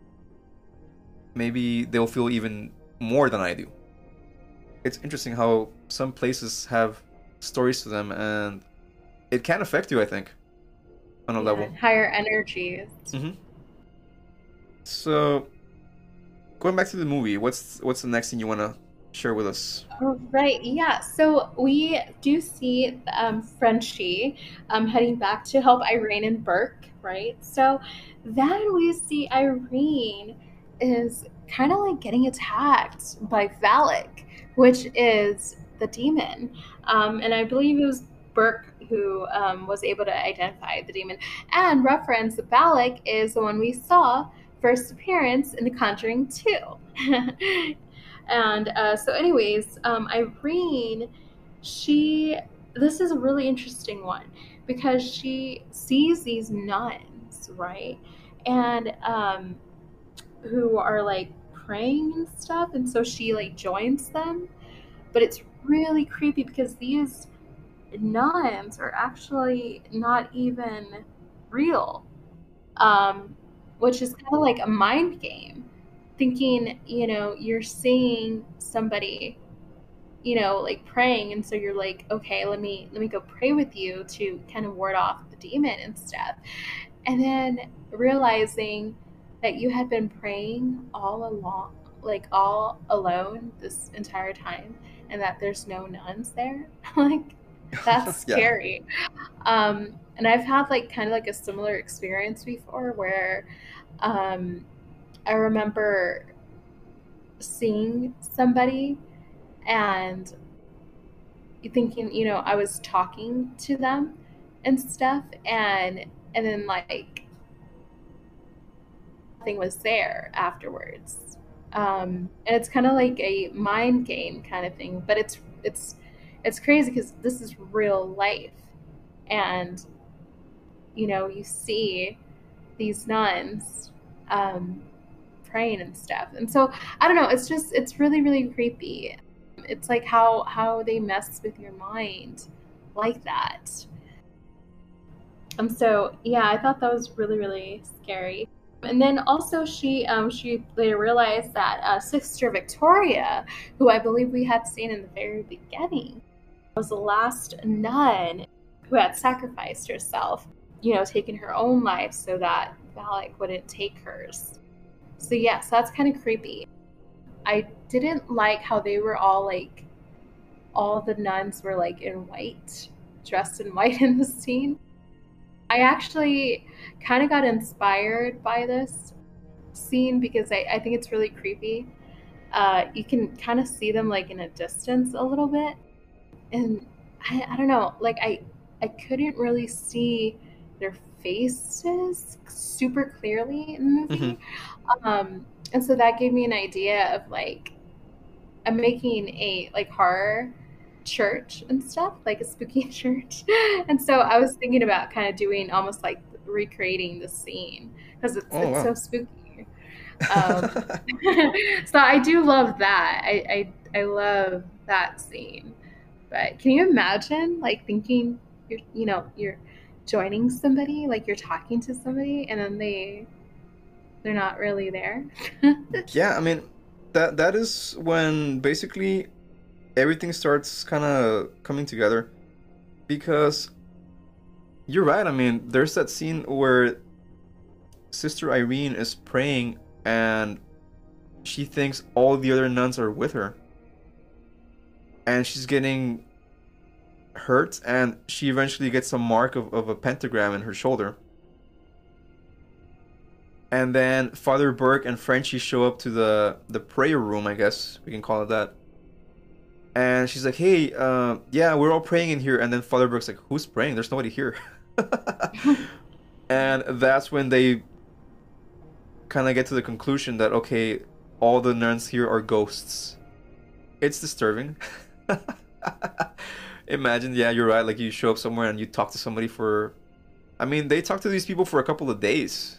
maybe they'll feel even more than I do. It's interesting how some places have stories to them, and it can affect you, I think, on a Yeah, level. higher energies. Hmm. So, going back to the movie, what's the next thing you want to share with us? Oh, right, yeah. So we do see Frenchie heading back to help Irene and Burke, right? So then we see Irene is kind of like getting attacked by Valak, which is the demon. And I believe it was Burke who was able to identify the demon. And reference Valak is the one we saw first appearance in The Conjuring 2. And so, anyways, Irene, she, this is a really interesting one because she sees these nuns, right? And who are like praying and stuff. And so she like joins them. But it's really creepy because these nuns are actually not even real, um, which is kind of like a mind game. Thinking, you're seeing somebody, like praying, and so you're like, okay, let me go pray with you to kind of ward off the demon and stuff. And then realizing that you had been praying all along, like all alone this entire time, and that there's no nuns there. Like, that's Yeah. scary. And I've had like kind of like a similar experience before where um, I remember seeing somebody and thinking, I was talking to them and stuff, and then like nothing was there afterwards. And it's kind of like a mind game kind of thing, but it's crazy because this is real life, and you see these nuns um, praying and stuff. And so I don't know. It's really really creepy. It's like how they mess with your mind like that. And so yeah, I thought that was really really scary. And then also she later realized that Sister Victoria, who I believe we had seen in the very beginning, was the last nun who had sacrificed herself, taking her own life so that Valak wouldn't take hers. So yes, that's kind of creepy. I didn't like how they were all like all the nuns were like in white, dressed in white in the scene. I actually kind of got inspired by this scene because I think it's really creepy. You can kind of see them like in a distance a little bit, and I don't know, like I couldn't really see their faces super clearly in the Hmm. movie. And so that gave me an idea of like I'm making a like horror church and stuff, like a spooky church. And so I was thinking about kind of doing almost like recreating the scene because Oh it's wow. so spooky. Um, so I do love that. I love that scene. But can you imagine like thinking you're joining somebody, like you're talking to somebody, and then they're not really there? Yeah, I mean that is when basically everything starts kind of coming together because you're right. I mean, there's that scene where Sister Irene is praying and she thinks all the other nuns are with her and she's getting hurt and she eventually gets a mark of a pentagram in her shoulder. And then Father Burke and Frenchie show up to the prayer room, I guess we can call it that. And she's like, "Hey, yeah, we're all praying in here." And then Father Burke's like, "Who's praying? There's nobody here." And that's when they kind of get to the conclusion that okay, all the nuns here are ghosts. It's disturbing. Imagine, yeah, you're right. Like you show up somewhere and you talk to somebody for, I mean, they talk to these people for a couple of days,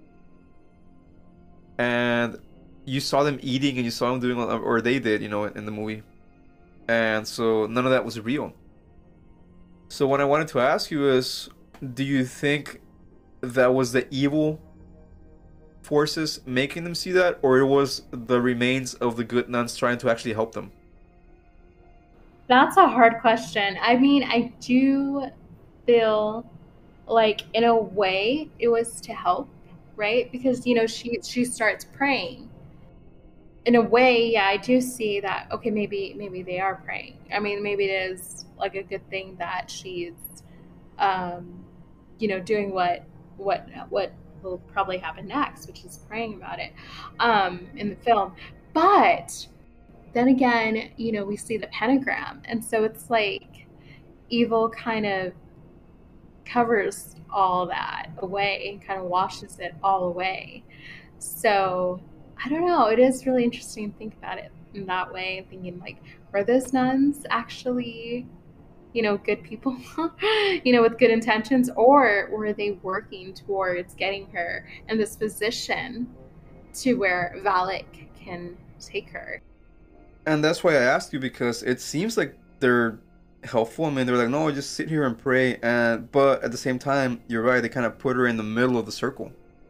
and you saw them eating and you saw them doing, or they did, in the movie, and so none of that was real. So what I wanted to ask you is, do you think that was the evil forces making them see that, or it was the remains of the good nuns trying to actually help them? That's a hard question. I mean, I do feel like in a way it was to help, right? Because she starts praying. In a way, yeah, I do see that. Okay, maybe they are praying. I mean, maybe it is like a good thing that she's um, doing what will probably happen next, which is praying about it in the film. But then again, we see the pentagram, and so it's like evil kind of covers all that away and kind of washes it all away. So I don't know. It is really interesting to think about it in that way, and thinking like, were those nuns actually good people, with good intentions, or were they working towards getting her in this position to where Valak can take her? And that's why I asked you, because it seems like they're helpful. I mean, they're like, no, just sit here and pray, and but at the same time, you're right. They kind of put her in the middle of the circle,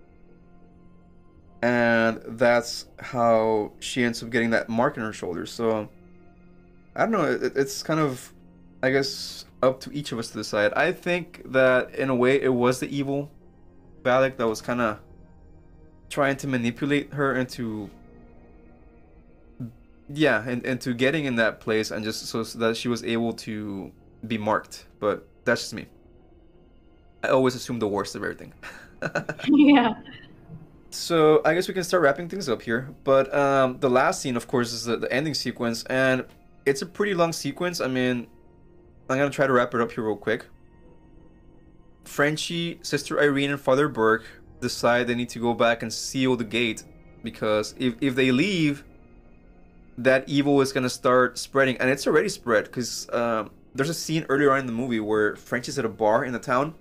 and that's how she ends up getting that mark on her shoulder. So I don't know. It's kind of, I guess, up to each of us to decide. I think that in a way, it was the evil Valak that was kind of trying to manipulate her into, yeah, and into getting in that place, and just so that she was able to be marked. But that's just me. I always assume the worst of everything. Yeah. So I guess we can start wrapping things up here. But the last scene, of course, is the ending sequence, and it's a pretty long sequence. I mean, I'm gonna try to wrap it up here real quick. Frenchie, Sister Irene, and Father Burke decide they need to go back and seal the gate, because if they leave, that evil is gonna start spreading, and it's already spread. Because there's a scene earlier on in the movie where Frenchie's at a bar in the town,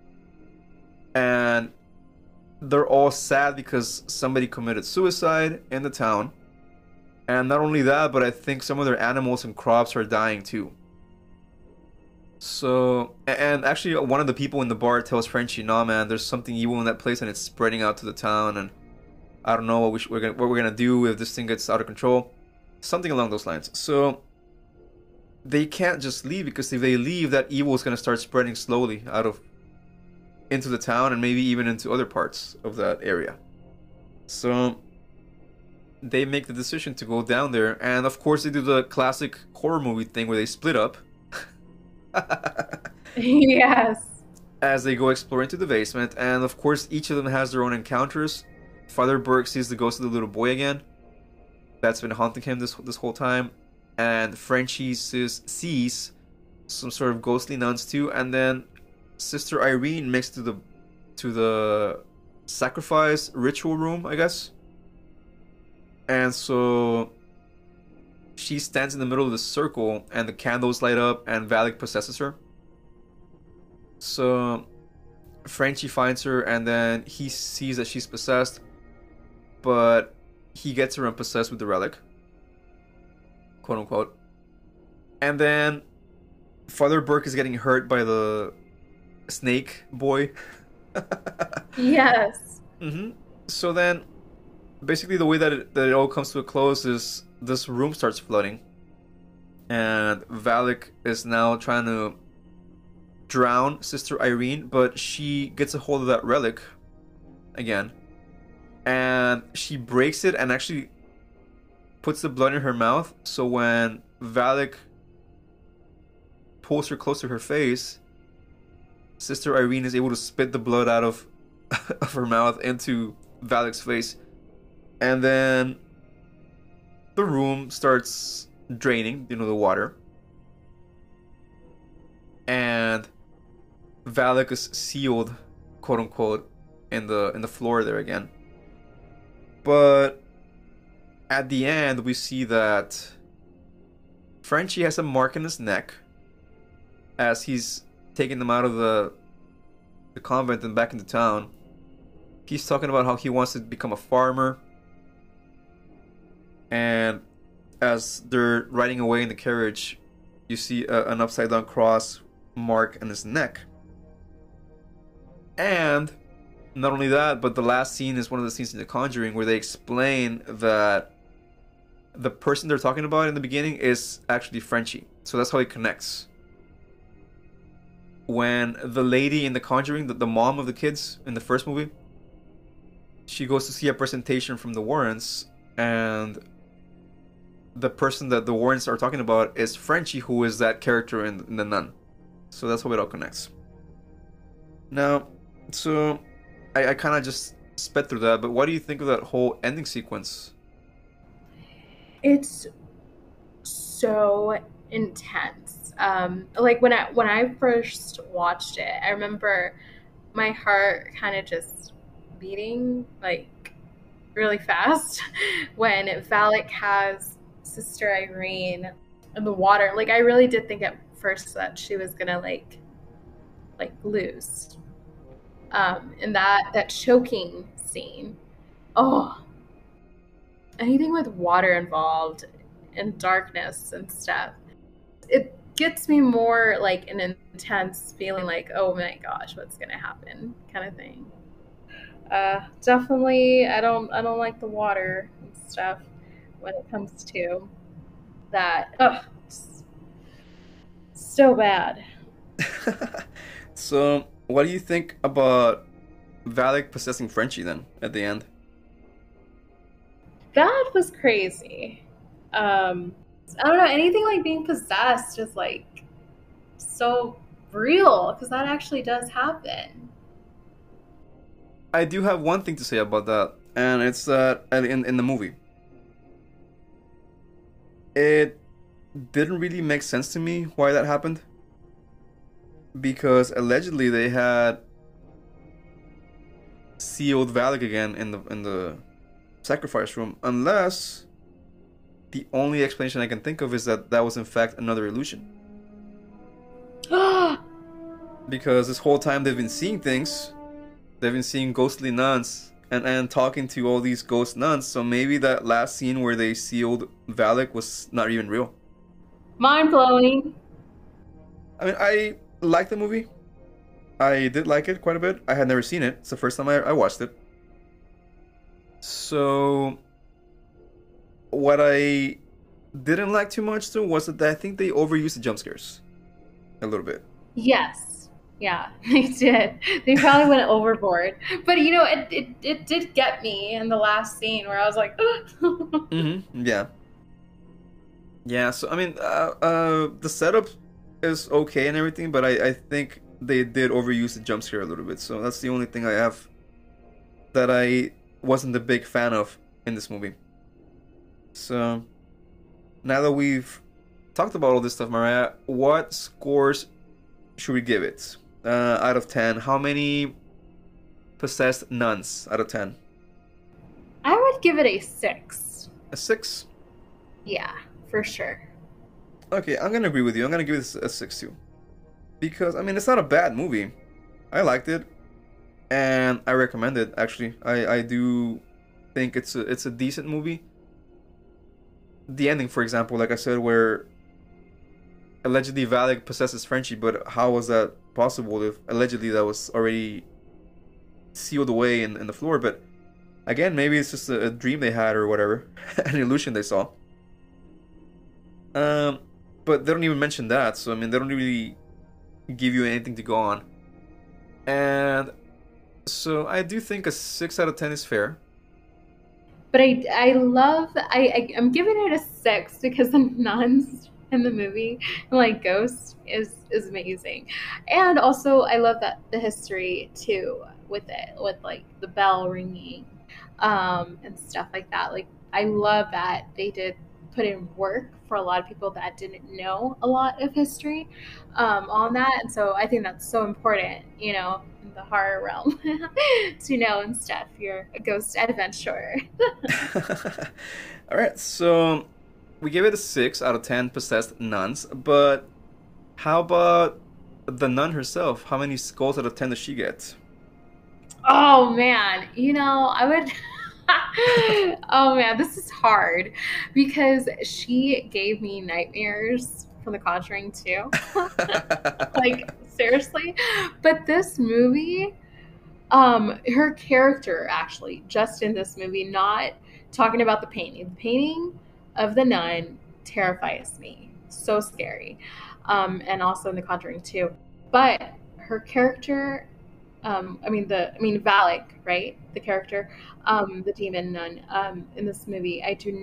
and they're all sad because somebody committed suicide in the town. And not only that, but I think some of their animals and crops are dying too. So, and actually, one of the people in the bar tells Frenchie, "Nah, man, there's something evil in that place, and it's spreading out to the town. And I don't know what we're gonna do if this thing gets out of control." Something along those lines. So they can't just leave, because if they leave, that evil is gonna start spreading slowly out of into the town, and maybe even into other parts of that area. So they make the decision to go down there, and of course they do the classic horror movie thing where they split up Yes. as they go explore into the basement. And of course each of them has their own encounters. Father Burke sees the ghost of the little boy again that's been haunting him this whole time, and Frenchie sees some sort of ghostly nuns too. And then Sister Irene makes to the sacrifice ritual room, I guess. And so she stands in the middle of the circle, and the candles light up, and Valak possesses her. So Frenchie finds her, and then he sees that she's possessed, but he gets her unpossessed with the relic, quote unquote. And then Father Burke is getting hurt by the snake boy. Yes. hmm So then, basically, the way that it all comes to a close is this room starts flooding, and Valak is now trying to drown Sister Irene, but she gets a hold of that relic again, and she breaks it and actually puts the blood in her mouth. So when Valak pulls her close to her face, Sister Irene is able to spit the blood out of of her mouth into Valak's face. And then the room starts draining, the water. And Valak is sealed, quote unquote, in the floor there again. But at the end we see that Frenchie has a mark in his neck, as he's taking them out of the convent and back into town, he's talking about how he wants to become a farmer. And as they're riding away in the carriage, you see an upside down cross mark on his neck. And not only that, but the last scene is one of the scenes in The Conjuring where they explain that the person they're talking about in the beginning is actually Frenchie. So that's how it connects. When the lady in The Conjuring, the mom of the kids in the first movie, she goes to see a presentation from the Warrens, and the person that the Warrens are talking about is Frenchie, who is that character in The Nun. So that's how it all connects. Now, so I kind of just sped through that, but what do you think of that whole ending sequence? It's so intense. Like when I first watched it, I remember my heart kind of just beating like really fast when Valak has Sister Irene in the water. Like I really did think at first that she was gonna like lose. And that choking scene. Oh, anything with water involved and darkness and stuff, it gets me more like an intense feeling like, oh my gosh, what's gonna happen kind of thing. Definitely I don't like the water and stuff when it comes to that. Oh, so bad. So, what do you think about Valak possessing Frenchie then at the end? That was crazy. I don't know, anything like being possessed is like so real because that actually does happen. I do have one thing to say about that, and it's that in the movie, it didn't really make sense to me why that happened. Because allegedly they had sealed Valak again in the sacrifice room, unless the only explanation I can think of is that that was in fact another illusion. Because this whole time they've been seeing things, they've been seeing ghostly nuns and talking to all these ghost nuns. So maybe that last scene where they sealed Valak was not even real. Mind blowing. I mean, I like the movie. I did like it quite a bit. I had never seen it. It's the first time I watched it. So, what I didn't like too much though was that I think they overused the jump scares a little bit. Yes. Yeah, they did. They probably went overboard. But you know, it did get me in the last scene where I was like, Yeah. Yeah, so I mean, the setup is okay and everything, but I think they did overuse the jump scare a little bit. So that's the only thing I have that I wasn't a big fan of in this movie. So now that we've talked about all this stuff, Mariah, what scores should we give it out of 10? How many possessed nuns out of 10? I would give it a 6. A 6? Yeah, for sure. Okay, I'm gonna agree with you. I'm gonna give it a 6 too. Because, I mean, it's not a bad movie. I liked it. And I recommend it, actually. I do think it's a decent movie. The ending, for example, like I said, where allegedly Valak possesses Frenchie, but how was that possible if allegedly that was already sealed away in the floor? But again, maybe it's just a dream they had or whatever, an illusion they saw. But they don't even mention that, so I mean, they don't really give you anything to go on. And so I do think a 6 out of 10 is fair. But I'm giving it a 6 because the nuns in the movie, like Ghost, is amazing. And also I love that the history too with it, with like the bell ringing, and stuff like that. Like I love that they did put in work for a lot of people that didn't know a lot of history, on that. And so I think that's so important, you know, in the horror realm to know and stuff. You're a ghost adventurer. All right, so we gave it a 6 out of 10 possessed nuns, but how about the nun herself, how many skulls out of 10 does she get? Oh man, I would. Oh man, this is hard because she gave me nightmares from The Conjuring too. Like seriously. But this movie, her character actually, just in this movie, not talking about the painting. The painting of the nun terrifies me. So scary. And also in The Conjuring too. But her character, Valak, right? The character, the demon nun, in this movie.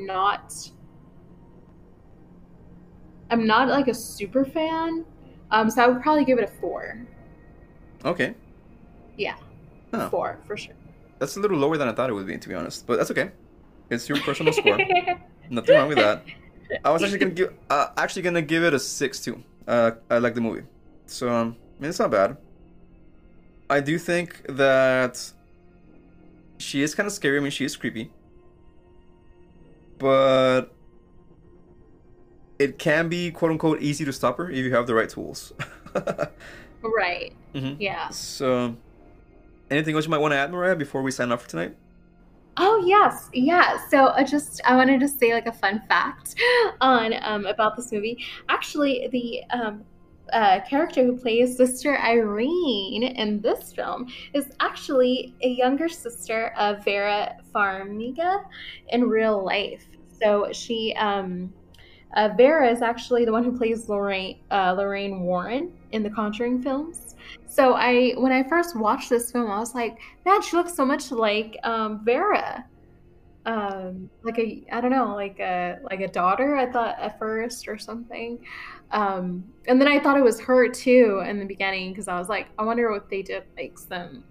I'm not like a super fan. So I would probably give it a 4. Okay. Yeah. Huh. 4 for sure. That's a little lower than I thought it would be, to be honest. But that's okay. It's your personal score. Nothing wrong with that. I was actually gonna give it a 6 too. I like the movie, so I mean it's not bad. I do think that she is kind of scary. I mean, she is creepy, but it can be quote unquote easy to stop her if you have the right tools. Right. Hmm. Yeah. So, anything else you might want to add, Mariah, before we sign off for tonight? Oh yes, yeah. So I wanted to say like a fun fact on about this movie. Actually, the character who plays Sister Irene in this film is actually a younger sister of Vera Farmiga in real life. So Vera is actually the one who plays Lorraine Warren in the Conjuring films. So when I first watched this film, I was like, man, she looks so much like Vera. Like I don't know, like a daughter, I thought at first or something. And then I thought it was her too in the beginning because I was like, I wonder what they did makes them,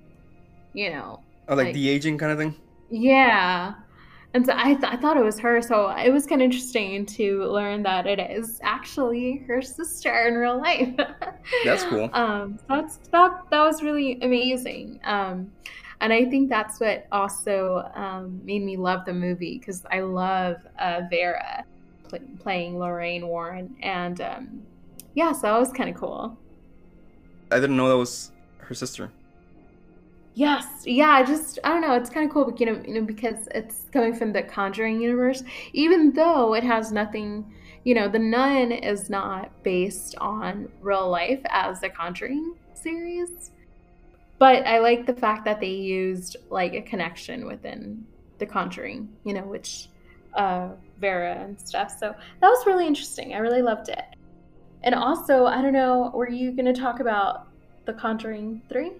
Oh, like de-aging kind of thing? Yeah. And so I thought it was her, so it was kind of interesting to learn that it is actually her sister in real life. That's cool. That was really amazing. And I think that's what also made me love the movie because I love Vera playing Lorraine Warren, and yeah, so that was kind of cool. I didn't know that was her sister. Yes, yeah. I don't know. It's kind of cool, but because it's coming from the Conjuring universe, even though it has nothing. The Nun is not based on real life as the Conjuring series, but I like the fact that they used like a connection within the Conjuring, which Vera and stuff. So that was really interesting. I really loved it. And also, I don't know, were you going to talk about The Conjuring 3?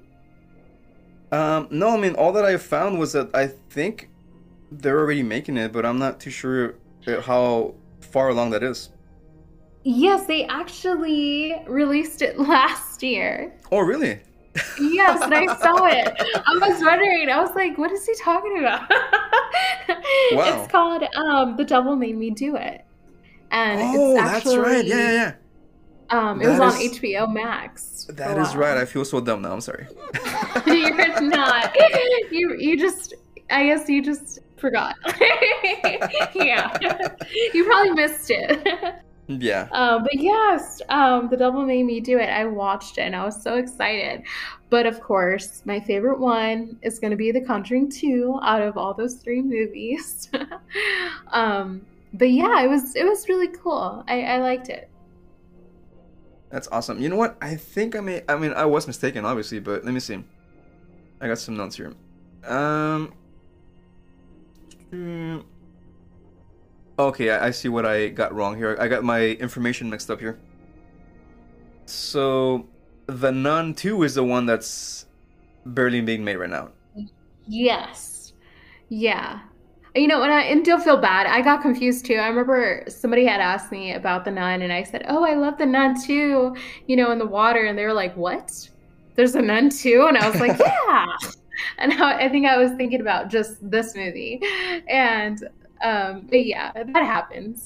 No, I mean, all that I found was that I think they're already making it, but I'm not too sure how far along that is. Yes, they actually released it last year. Oh, really? Yes, and I saw it. I was wondering, I was like, what is he talking about? Wow. It's called The Devil Made Me Do It. And Oh, it's actually, that's right. Yeah. it was on HBO Max. That is right. I feel so dumb now. I'm sorry. You're not. You just, I guess you just forgot. Yeah. You probably missed it. Yeah. But yes, The Devil Made Me Do It. I watched it and I was so excited. But of course, my favorite one is going to be The Conjuring 2 out of all those 3 movies. But yeah, it was really cool. I liked it. That's awesome. You know what? I think I was mistaken, obviously, but let me see. I got some notes here. Okay, I see what I got wrong here. I got my information mixed up here. So, The Nun 2 is the one that's barely being made right now. Yes. Yeah. And don't feel bad. I got confused too. I remember somebody had asked me about The Nun, and I said, "Oh, I love The Nun too." In the water, and they were like, "What? There's a nun too?" And I was like, "Yeah." And I think I was thinking about just this movie, and but yeah, that happens.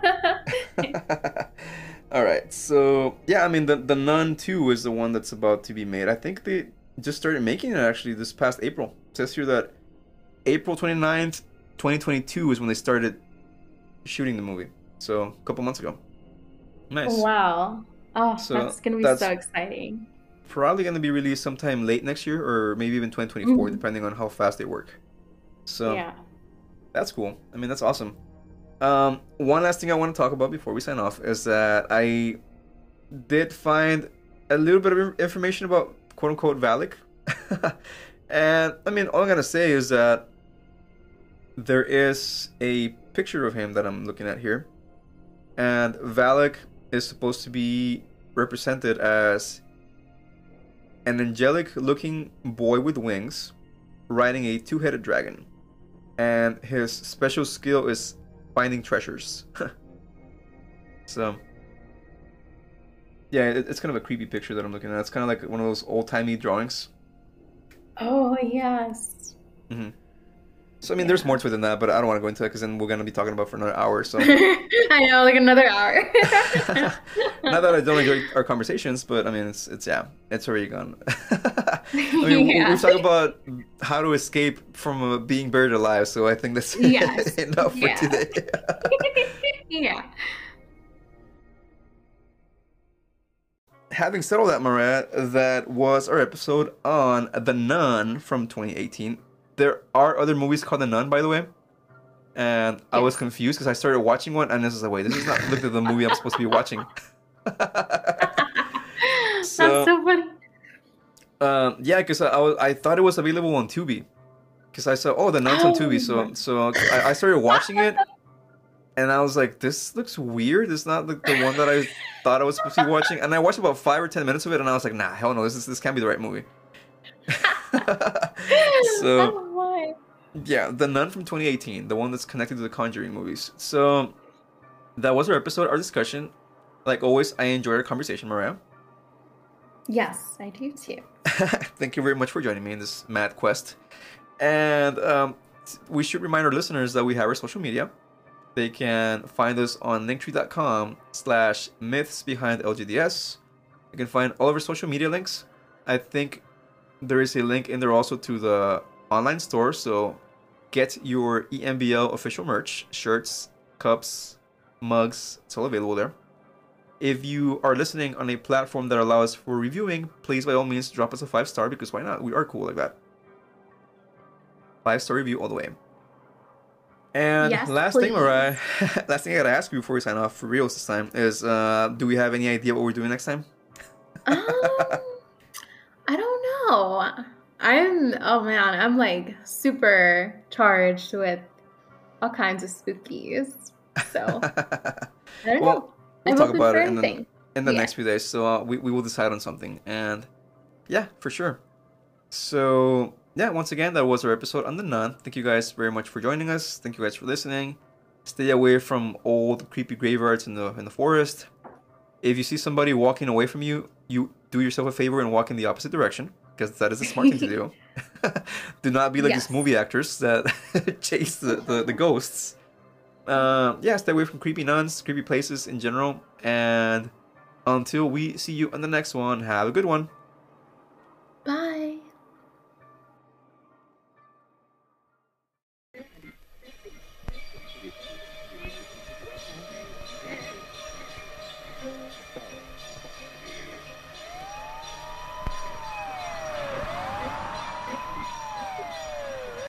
All right. So yeah, I mean the Nun 2 is the one that's about to be made. I think they just started making it actually this past April. It says here that April 29th. 2022 is when they started shooting the movie. So, a couple months ago. Nice. Wow. Oh, So that's gonna be so that's exciting. probably going to be released sometime late next year or maybe even 2024, Mhm. depending on how fast they work. So Yeah. that's cool. I mean, that's awesome. One last thing I want to talk about before we sign off is that I did find a little bit of information about quote unquote Valak. And I mean, all I'm going to say is that there is a picture of him that I'm looking at here. And Valak is supposed to be represented as an angelic looking boy with wings riding a two-headed dragon. And his special skill is finding treasures. So, yeah, it's kind of a creepy picture that I'm looking at. It's kind of like one of those old-timey drawings. Oh, yes. Hmm. So, I mean, there's more Yeah. to it than that, but I don't want to go into it because then we're going to be talking about for another hour. So, I know, like another hour. not that I don't enjoy our conversations, but I mean, it's yeah, it's already gone. I mean, Yeah. we've talked about how to escape from being buried alive, so I think that's Yes. enough for Yeah. today. Yeah. Having said all that, Marat, that was our episode on The Nun from 2018. There are other movies called The Nun, by the way, and I was Yes. confused because I started watching one, and this is like, wait, this is not look at the movie I'm supposed to be watching. That's So, so funny. yeah, because I thought it was available on Tubi, because I saw The Nun's on Tubi, Oh. so I started watching it, and I was like, this looks weird. It's not the one that I thought I was supposed to be watching, and I watched about 5 or 10 minutes of it, and I was like, nah, hell no, this can't be the right movie. So Oh my. yeah, The Nun from 2018, the one that's connected to the Conjuring movies. So that was our episode, our discussion. Like always, I enjoyed our conversation, Maria. Yes, I do too. Thank you very much for joining me in this mad quest. And we should remind our listeners that we have our social media. They can find us on linktree.com/myths behind LGDS. You can find all of our social media links. I think there is a link in there also to the online store. So get your EMBL official merch, shirts, cups, mugs. It's all available there. If you are listening on a platform that allows for reviewing, please by all means drop us a 5-star because why not? We are cool like that. 5-star review all the way. And Yes, last thing, please. Mariah, last thing I gotta ask you before we sign off for reals this time is, do we have any idea what we're doing next time? Um, I don't know. Oh man, I'm like super charged with all kinds of spookies. So, I don't know. Well, we'll I'm talk open about for it anything. in the Yeah. next few days. So we will decide on something. And yeah, for sure. So yeah, once again, that was our episode on The Nun. Thank you guys very much for joining us. Thank you guys for listening. Stay away from old creepy graveyards in the forest. If you see somebody walking away from you, you do yourself a favor and walk in the opposite direction because that is a smart thing to do. Do not be like these Yes. movie actors that chase the ghosts. Yeah, stay away from creepy nuns, creepy places in general. And until we see you on the next one, have a good one.